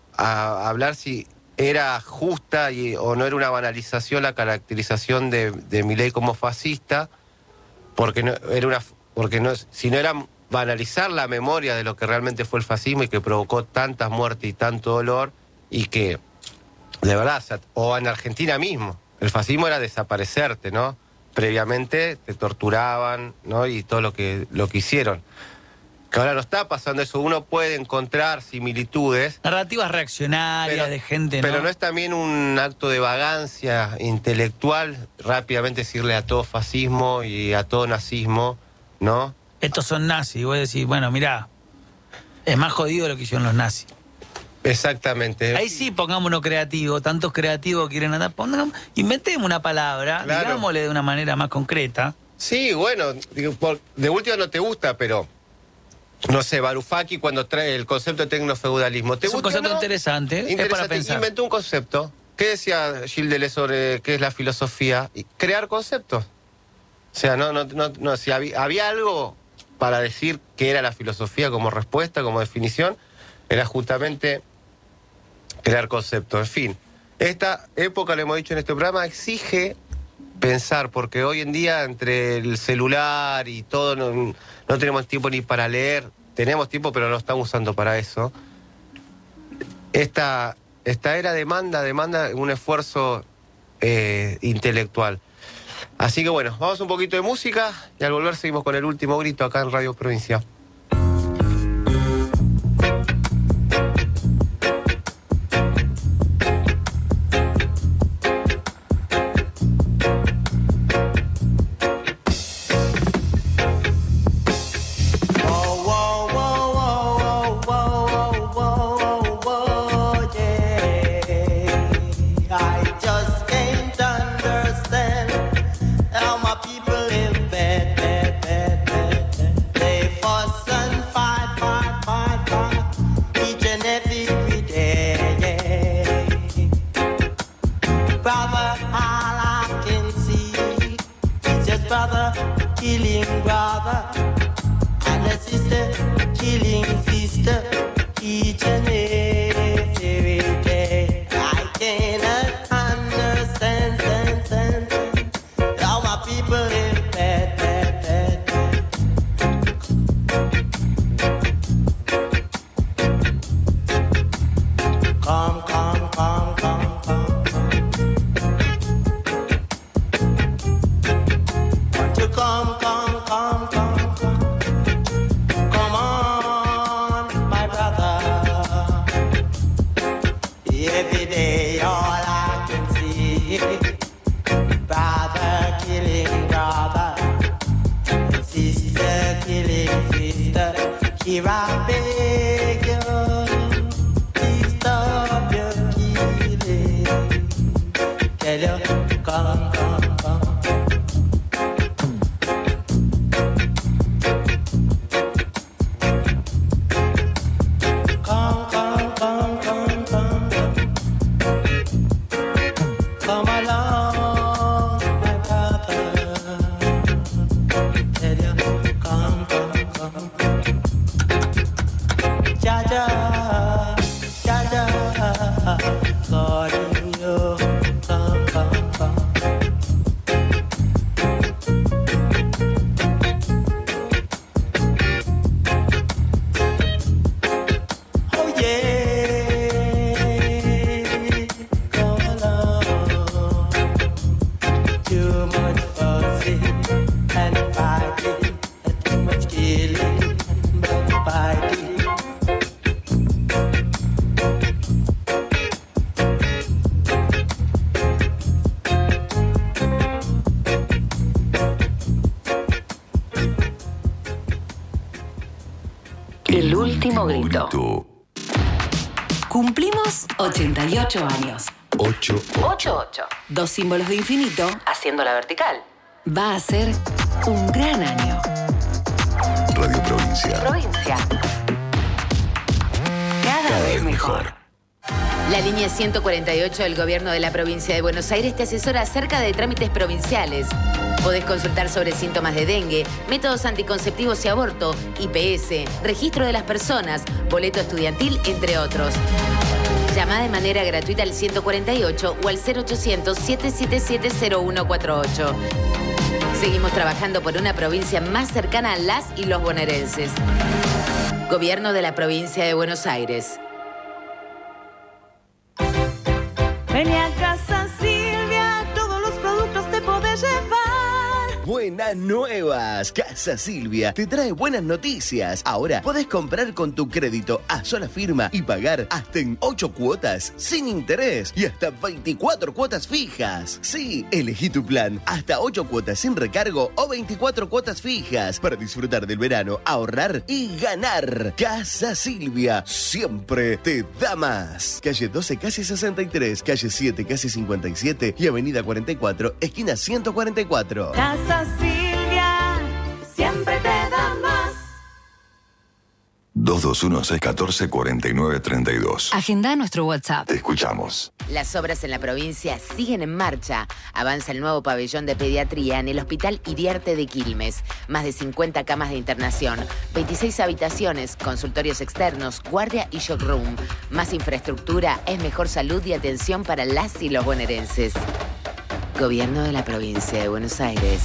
a hablar si era justa y, o no era una banalización la caracterización de, de Milei como fascista, porque no era una... porque no, si no era... banalizar la memoria de lo que realmente fue el fascismo y que provocó tantas muertes y tanto dolor, y que, de verdad, o en Argentina mismo, el fascismo era desaparecerte, ¿no? Previamente te torturaban, ¿no? Y todo lo que, lo que hicieron. Que ahora no está pasando eso, uno puede encontrar similitudes. Narrativas reaccionarias pero, de gente, ¿no? Pero no es también un acto de vagancia intelectual rápidamente decirle a todo fascismo y a todo nazismo, ¿no? Estos son nazis, y vos decís, bueno, mirá, es más jodido lo que hicieron los nazis. Exactamente. Ahí sí pongámonos creativos, tantos creativos quieren andar, pongamos, inventemos una palabra, claro. Digámosle de una manera más concreta. Sí, bueno, digo, por, de última no te gusta, pero, no sé, Varoufakis cuando trae el concepto de tecnofeudalismo, ¿te es gusta? un concepto no? interesante, interesante, es para pensar. Inventó un concepto. ¿Qué decía Gilles Deleuze sobre qué es la filosofía? Crear conceptos. O sea, no, no, no, no si había, había algo para decir qué era la filosofía como respuesta, como definición, era justamente crear conceptos. En fin, esta época, lo hemos dicho en este programa, exige pensar, porque hoy en día entre el celular y todo no, no tenemos tiempo ni para leer, tenemos tiempo pero no lo estamos usando para eso. Esta, esta era demanda, demanda un esfuerzo eh, intelectual. Así que bueno, vamos un poquito de música y al volver seguimos con el último grito acá en Radio Provincia. Fuss killing sister. Here I beg you, please stop your killing. Tell you, come, come, come. Come, come, come, come, come. Come along, my brother. Tell you, come, come, come. Jaja, Jaja, calling you. Come, come, come. Oh yeah, come along. Too much fussing and fighting, too much killing and backbiting. El último grito. Cumplimos ochenta y ocho años. ocho. ocho ocho. Dos símbolos de infinito haciendo la vertical. Va a ser un gran año. Radio Provincia. Provincia. Cada vez mejor. La línea ciento cuarenta y ocho del Gobierno de la Provincia de Buenos Aires te asesora acerca de trámites provinciales. Podés consultar sobre síntomas de dengue, métodos anticonceptivos y aborto, I P S, registro de las personas, boleto estudiantil, entre otros. Llama de manera gratuita al ciento cuarenta y ocho o al cero ochocientos, siete siete siete, cero uno cuatro ocho. Seguimos trabajando por una provincia más cercana a las y los bonaerenses. Gobierno de la Provincia de Buenos Aires. Vení a Casa Silvia, todos los productos te podés llevar. Buenas nuevas. Casa Silvia te trae buenas noticias. Ahora podés comprar con tu crédito a sola firma y pagar hasta en ocho cuotas sin interés y hasta veinticuatro cuotas fijas. Sí, elegí tu plan. Hasta ocho cuotas sin recargo o veinticuatro cuotas fijas para disfrutar del verano, ahorrar y ganar. Casa Silvia siempre te da más. Calle doce, casi sesenta y tres, calle siete, casi cincuenta y siete y avenida cuarenta y cuatro, esquina ciento cuarenta y cuatro. Casa Silvia, siempre te da más. dos dos uno, seis uno cuatro, cuatro nueve tres dos. Agenda nuestro WhatsApp. Te escuchamos. Las obras en la provincia siguen en marcha. Avanza el nuevo pabellón de pediatría en el Hospital Iriarte de Quilmes. Más de cincuenta camas de internación, veintiséis habitaciones, consultorios externos, guardia y shock room. Más infraestructura es mejor salud y atención para las y los bonaerenses. Gobierno de la Provincia de Buenos Aires.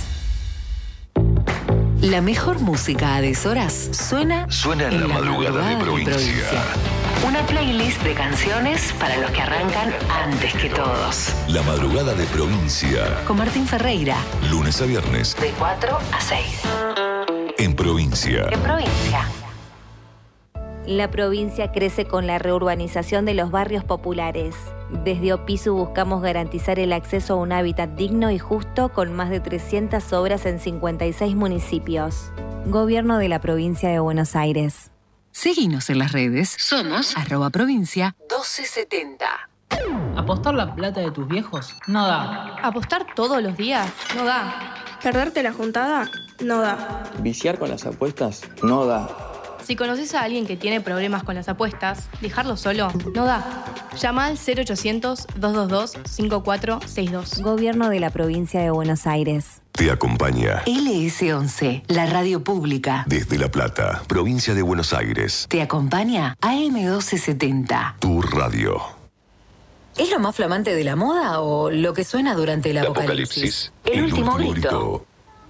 La mejor música a deshoras suena, Suena en, en la, la madrugada, madrugada de, provincia. de provincia. Una playlist de canciones para los que arrancan antes que todos. La madrugada de provincia. Con Martín Ferreira. Lunes a viernes. De cuatro a seis. En provincia. En provincia. La provincia crece con la reurbanización de los barrios populares. Desde Opisu buscamos garantizar el acceso a un hábitat digno y justo con más de trescientas obras en cincuenta y seis municipios. Gobierno de la Provincia de Buenos Aires. Seguinos en las redes. Somos arroba provincia doce setenta. ¿Apostar la plata de tus viejos? No da. ¿Apostar todos los días? No da. ¿Perderte la juntada? No da. ¿Viciar con las apuestas? No da. Si conoces a alguien que tiene problemas con las apuestas, dejarlo solo no da. Llama al cero ochocientos, dos dos dos, cinco cuatro seis dos. Gobierno de la Provincia de Buenos Aires. Te acompaña L S once, la radio pública. Desde La Plata, Provincia de Buenos Aires. Te acompaña A M doce setenta. Tu radio. ¿Es lo más flamante de la moda o lo que suena durante el, el apocalipsis? apocalipsis? El, el último, último grito. grito.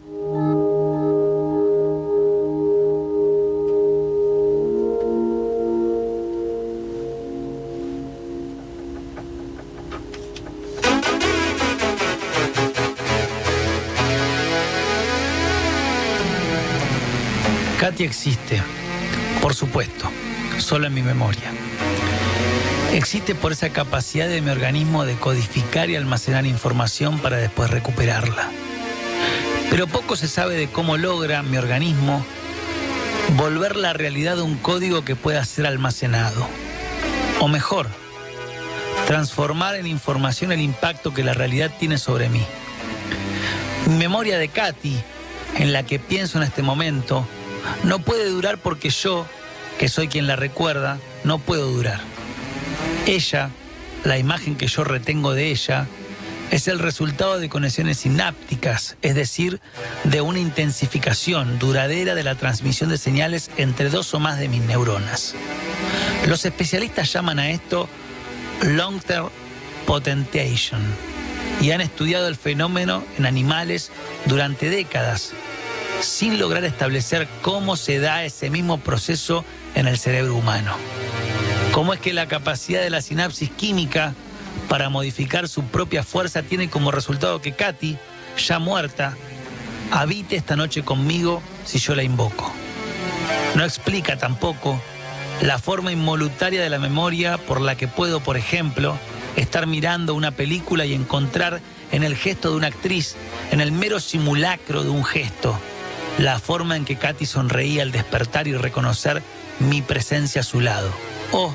Katy existe, por supuesto, solo en mi memoria. Existe por esa capacidad de mi organismo de codificar y almacenar información para después recuperarla. Pero poco se sabe de cómo logra mi organismo volver la realidad un código que pueda ser almacenado. O mejor, transformar en información el impacto que la realidad tiene sobre mí. Mi memoria de Katy, en la que pienso en este momento, no puede durar porque yo, que soy quien la recuerda, no puedo durar. Ella, la imagen que yo retengo de ella, es el resultado de conexiones sinápticas, es decir, de una intensificación duradera de la transmisión de señales entre dos o más de mis neuronas. Los especialistas llaman a esto long-term potentiation y han estudiado el fenómeno en animales durante décadas, sin lograr establecer cómo se da ese mismo proceso en el cerebro humano. Cómo es que la capacidad de la sinapsis química para modificar su propia fuerza tiene como resultado que Katy, ya muerta, habite esta noche conmigo si yo la invoco. No explica tampoco la forma involuntaria de la memoria por la que puedo, por ejemplo, estar mirando una película y encontrar en el gesto de una actriz, en el mero simulacro de un gesto, la forma en que Katy sonreía al despertar y reconocer mi presencia a su lado. O,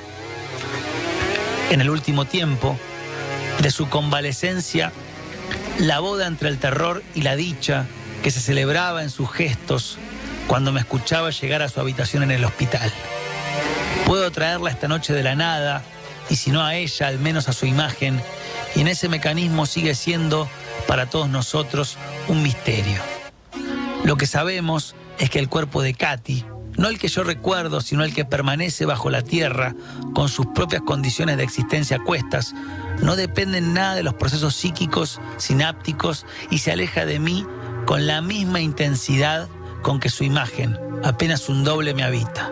en el último tiempo de su convalecencia, la boda entre el terror y la dicha que se celebraba en sus gestos cuando me escuchaba llegar a su habitación en el hospital. Puedo traerla esta noche de la nada, y si no a ella, al menos a su imagen, y en ese mecanismo sigue siendo para todos nosotros un misterio. Lo que sabemos es que el cuerpo de Katy, no el que yo recuerdo, sino el que permanece bajo la tierra con sus propias condiciones de existencia a cuestas, no depende en nada de los procesos psíquicos, sinápticos, y se aleja de mí con la misma intensidad con que su imagen, apenas un doble, me habita.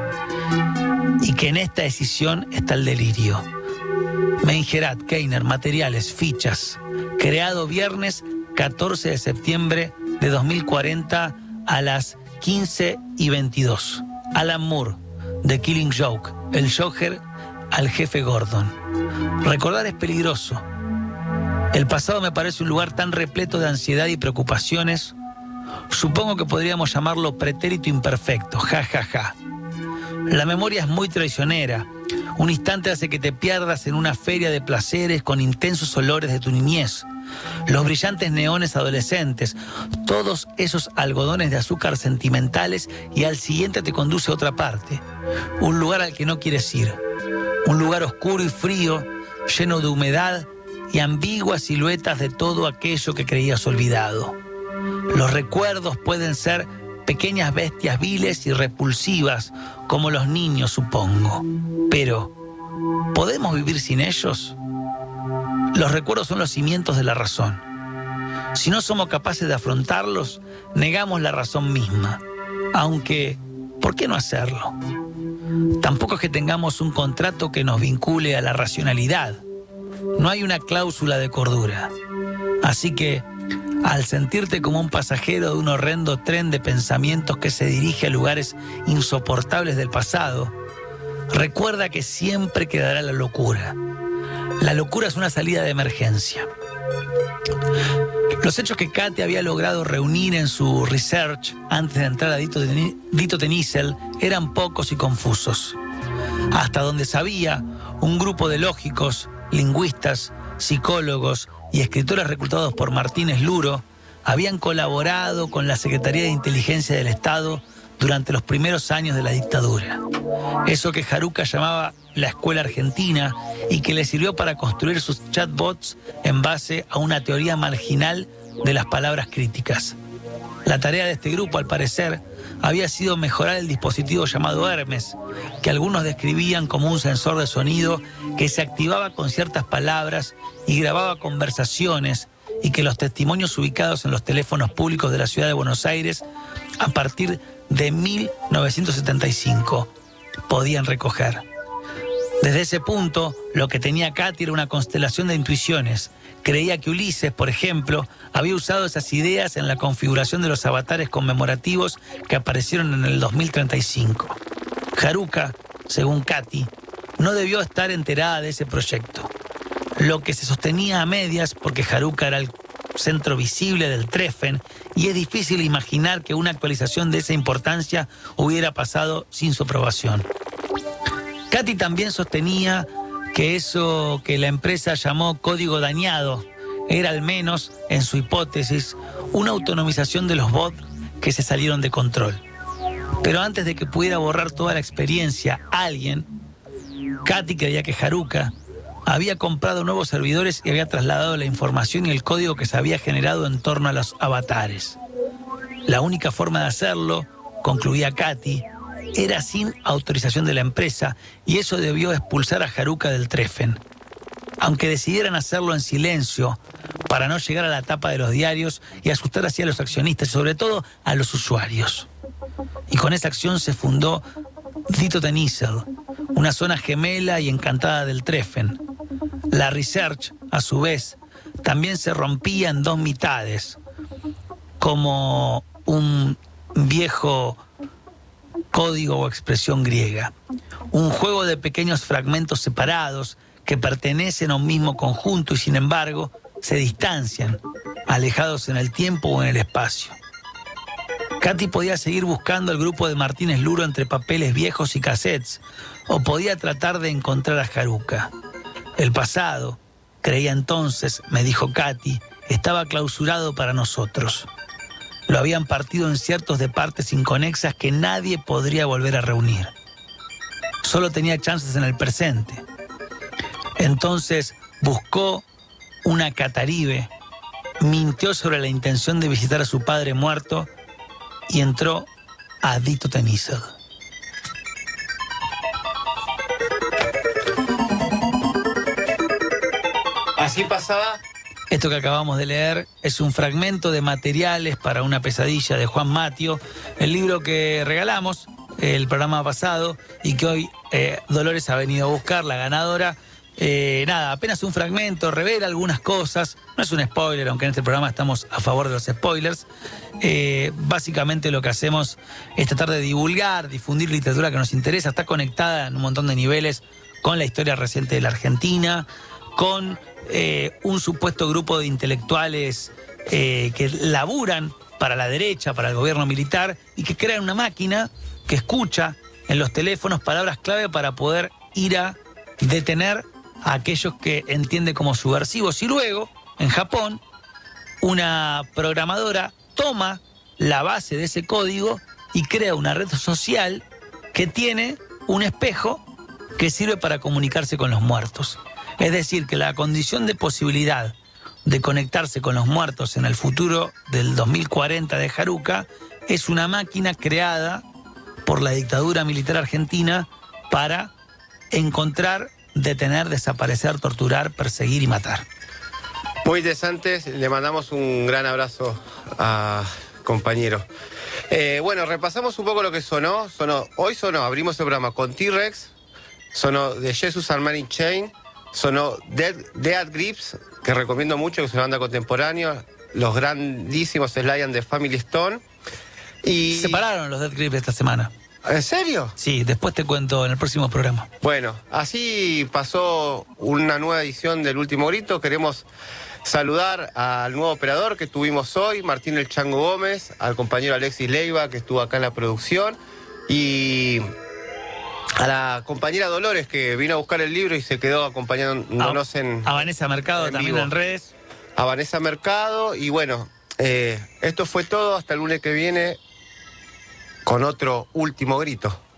Y que en esta decisión está el delirio. Mengerat, Keiner, materiales, fichas. Creado viernes catorce de septiembre de dos mil cuarenta a las quince y veintidós. Alan Moore, The Killing Joke, el Joker al jefe Gordon. Recordar es peligroso. El pasado me parece un lugar tan repleto de ansiedad y preocupaciones. Supongo que podríamos llamarlo pretérito imperfecto, ja, ja, ja. La memoria es muy traicionera. Un instante hace que te pierdas en una feria de placeres con intensos olores de tu niñez. Los brillantes neones adolescentes, todos esos algodones de azúcar sentimentales, y al siguiente te conduce a otra parte. Un lugar al que no quieres ir. Un lugar oscuro y frío, lleno de humedad y ambiguas siluetas de todo aquello que creías olvidado. Los recuerdos pueden ser pequeñas bestias viles y repulsivas, como los niños, supongo. Pero, ¿podemos vivir sin ellos? Los recuerdos son los cimientos de la razón. Si no somos capaces de afrontarlos, negamos la razón misma. Aunque, ¿por qué no hacerlo? Tampoco es que tengamos un contrato que nos vincule a la racionalidad. No hay una cláusula de cordura. Así que, al sentirte como un pasajero de un horrendo tren de pensamientos que se dirige a lugares insoportables del pasado, recuerda que siempre quedará la locura. La locura es una salida de emergencia. Los hechos que Katy había logrado reunir en su research antes de entrar a Dito, Dito Tenisel eran pocos y confusos. Hasta donde sabía, un grupo de lógicos, lingüistas, psicólogos y escritores reclutados por Martínez Luro habían colaborado con la Secretaría de Inteligencia del Estado durante los primeros años de la dictadura. Eso que Jaruca llamaba la Escuela Argentina y que le sirvió para construir sus chatbots en base a una teoría marginal de las palabras críticas. La tarea de este grupo, al parecer, había sido mejorar el dispositivo llamado Hermes, que algunos describían como un sensor de sonido que se activaba con ciertas palabras y grababa conversaciones, y que los testimonios ubicados en los teléfonos públicos de la ciudad de Buenos Aires a partir de mil novecientos setenta y cinco podían recoger. Desde ese punto, lo que tenía Katy era una constelación de intuiciones. Creía que Ulises, por ejemplo, había usado esas ideas en la configuración de los avatares conmemorativos que aparecieron en el dos mil treinta y cinco. Jaruca, según Katy, no debió estar enterada de ese proyecto. Lo que se sostenía a medias, porque Jaruca era el centro visible del Treffen y es difícil imaginar que una actualización de esa importancia hubiera pasado sin su aprobación. Katy también sostenía que eso que la empresa llamó código dañado era al menos, en su hipótesis, una autonomización de los bots que se salieron de control. Pero antes de que pudiera borrar toda la experiencia alguien, Katy creía que Haruka había comprado nuevos servidores y había trasladado la información y el código que se había generado en torno a los avatares. La única forma de hacerlo, concluía Katy, era sin autorización de la empresa, y eso debió expulsar a Haruka del Treffen. Aunque decidieran hacerlo en silencio, para no llegar a la tapa de los diarios y asustar así a los accionistas y sobre todo a los usuarios. Y con esa acción se fundó Dito Tenisel, una zona gemela y encantada del Treffen. La Research, a su vez, también se rompía en dos mitades, como un viejo código o expresión griega. Un juego de pequeños fragmentos separados que pertenecen a un mismo conjunto y sin embargo se distancian, alejados en el tiempo o en el espacio. Katy podía seguir buscando el grupo de Martínez Luro entre papeles viejos y cassettes, o podía tratar de encontrar a Haruka. El pasado, creía entonces, me dijo Katy, estaba clausurado para nosotros. Lo habían partido en ciertos de partes inconexas que nadie podría volver a reunir. Solo tenía chances en el presente. Entonces buscó una cataribe, mintió sobre la intención de visitar a su padre muerto y entró a Dito Tenisel. Así pasaba. Esto que acabamos de leer es un fragmento de Materiales para una pesadilla de Juan Matio, el libro que regalamos el programa pasado y que hoy eh, Dolores ha venido a buscar, la ganadora. Eh, nada, apenas un fragmento, revela algunas cosas, no es un spoiler, aunque en este programa estamos a favor de los spoilers. Eh, básicamente lo que hacemos es tratar de divulgar, difundir literatura que nos interesa, está conectada en un montón de niveles con la historia reciente de la Argentina, con eh, un supuesto grupo de intelectuales eh, que laburan para la derecha, para el gobierno militar, y que crean una máquina que escucha en los teléfonos palabras clave para poder ir a detener a aquellos que entiende como subversivos. Y luego, en Japón, una programadora toma la base de ese código y crea una red social que tiene un espejo que sirve para comunicarse con los muertos. Es decir, que la condición de posibilidad de conectarse con los muertos en el futuro del dos mil cuarenta de Haruka es una máquina creada por la dictadura militar argentina para encontrar, detener, desaparecer, torturar, perseguir y matar. Muy interesantes, le mandamos un gran abrazo a compañero. Eh, bueno, repasamos un poco lo que sonó. sonó Hoy sonó, abrimos el programa con T-Rex, sonó The Jesus and Mary Chain, sonó Dead, Dead Grips, que recomiendo mucho, que es una banda contemporánea, los grandísimos Sly and the Family Stone. Y se separaron los Dead Grips esta semana. ¿En serio? Sí, después te cuento en el próximo programa. Bueno, así pasó una nueva edición del Último Grito. Queremos saludar al nuevo operador que tuvimos hoy, Martín El Chango Gómez, al compañero Alexis Leiva, que estuvo acá en la producción, y a la compañera Dolores, que vino a buscar el libro y se quedó acompañándonos en... A Vanessa Mercado en también vivo. En redes. A Vanessa Mercado, y bueno, eh, esto fue todo. Hasta el lunes que viene con otro Último Grito.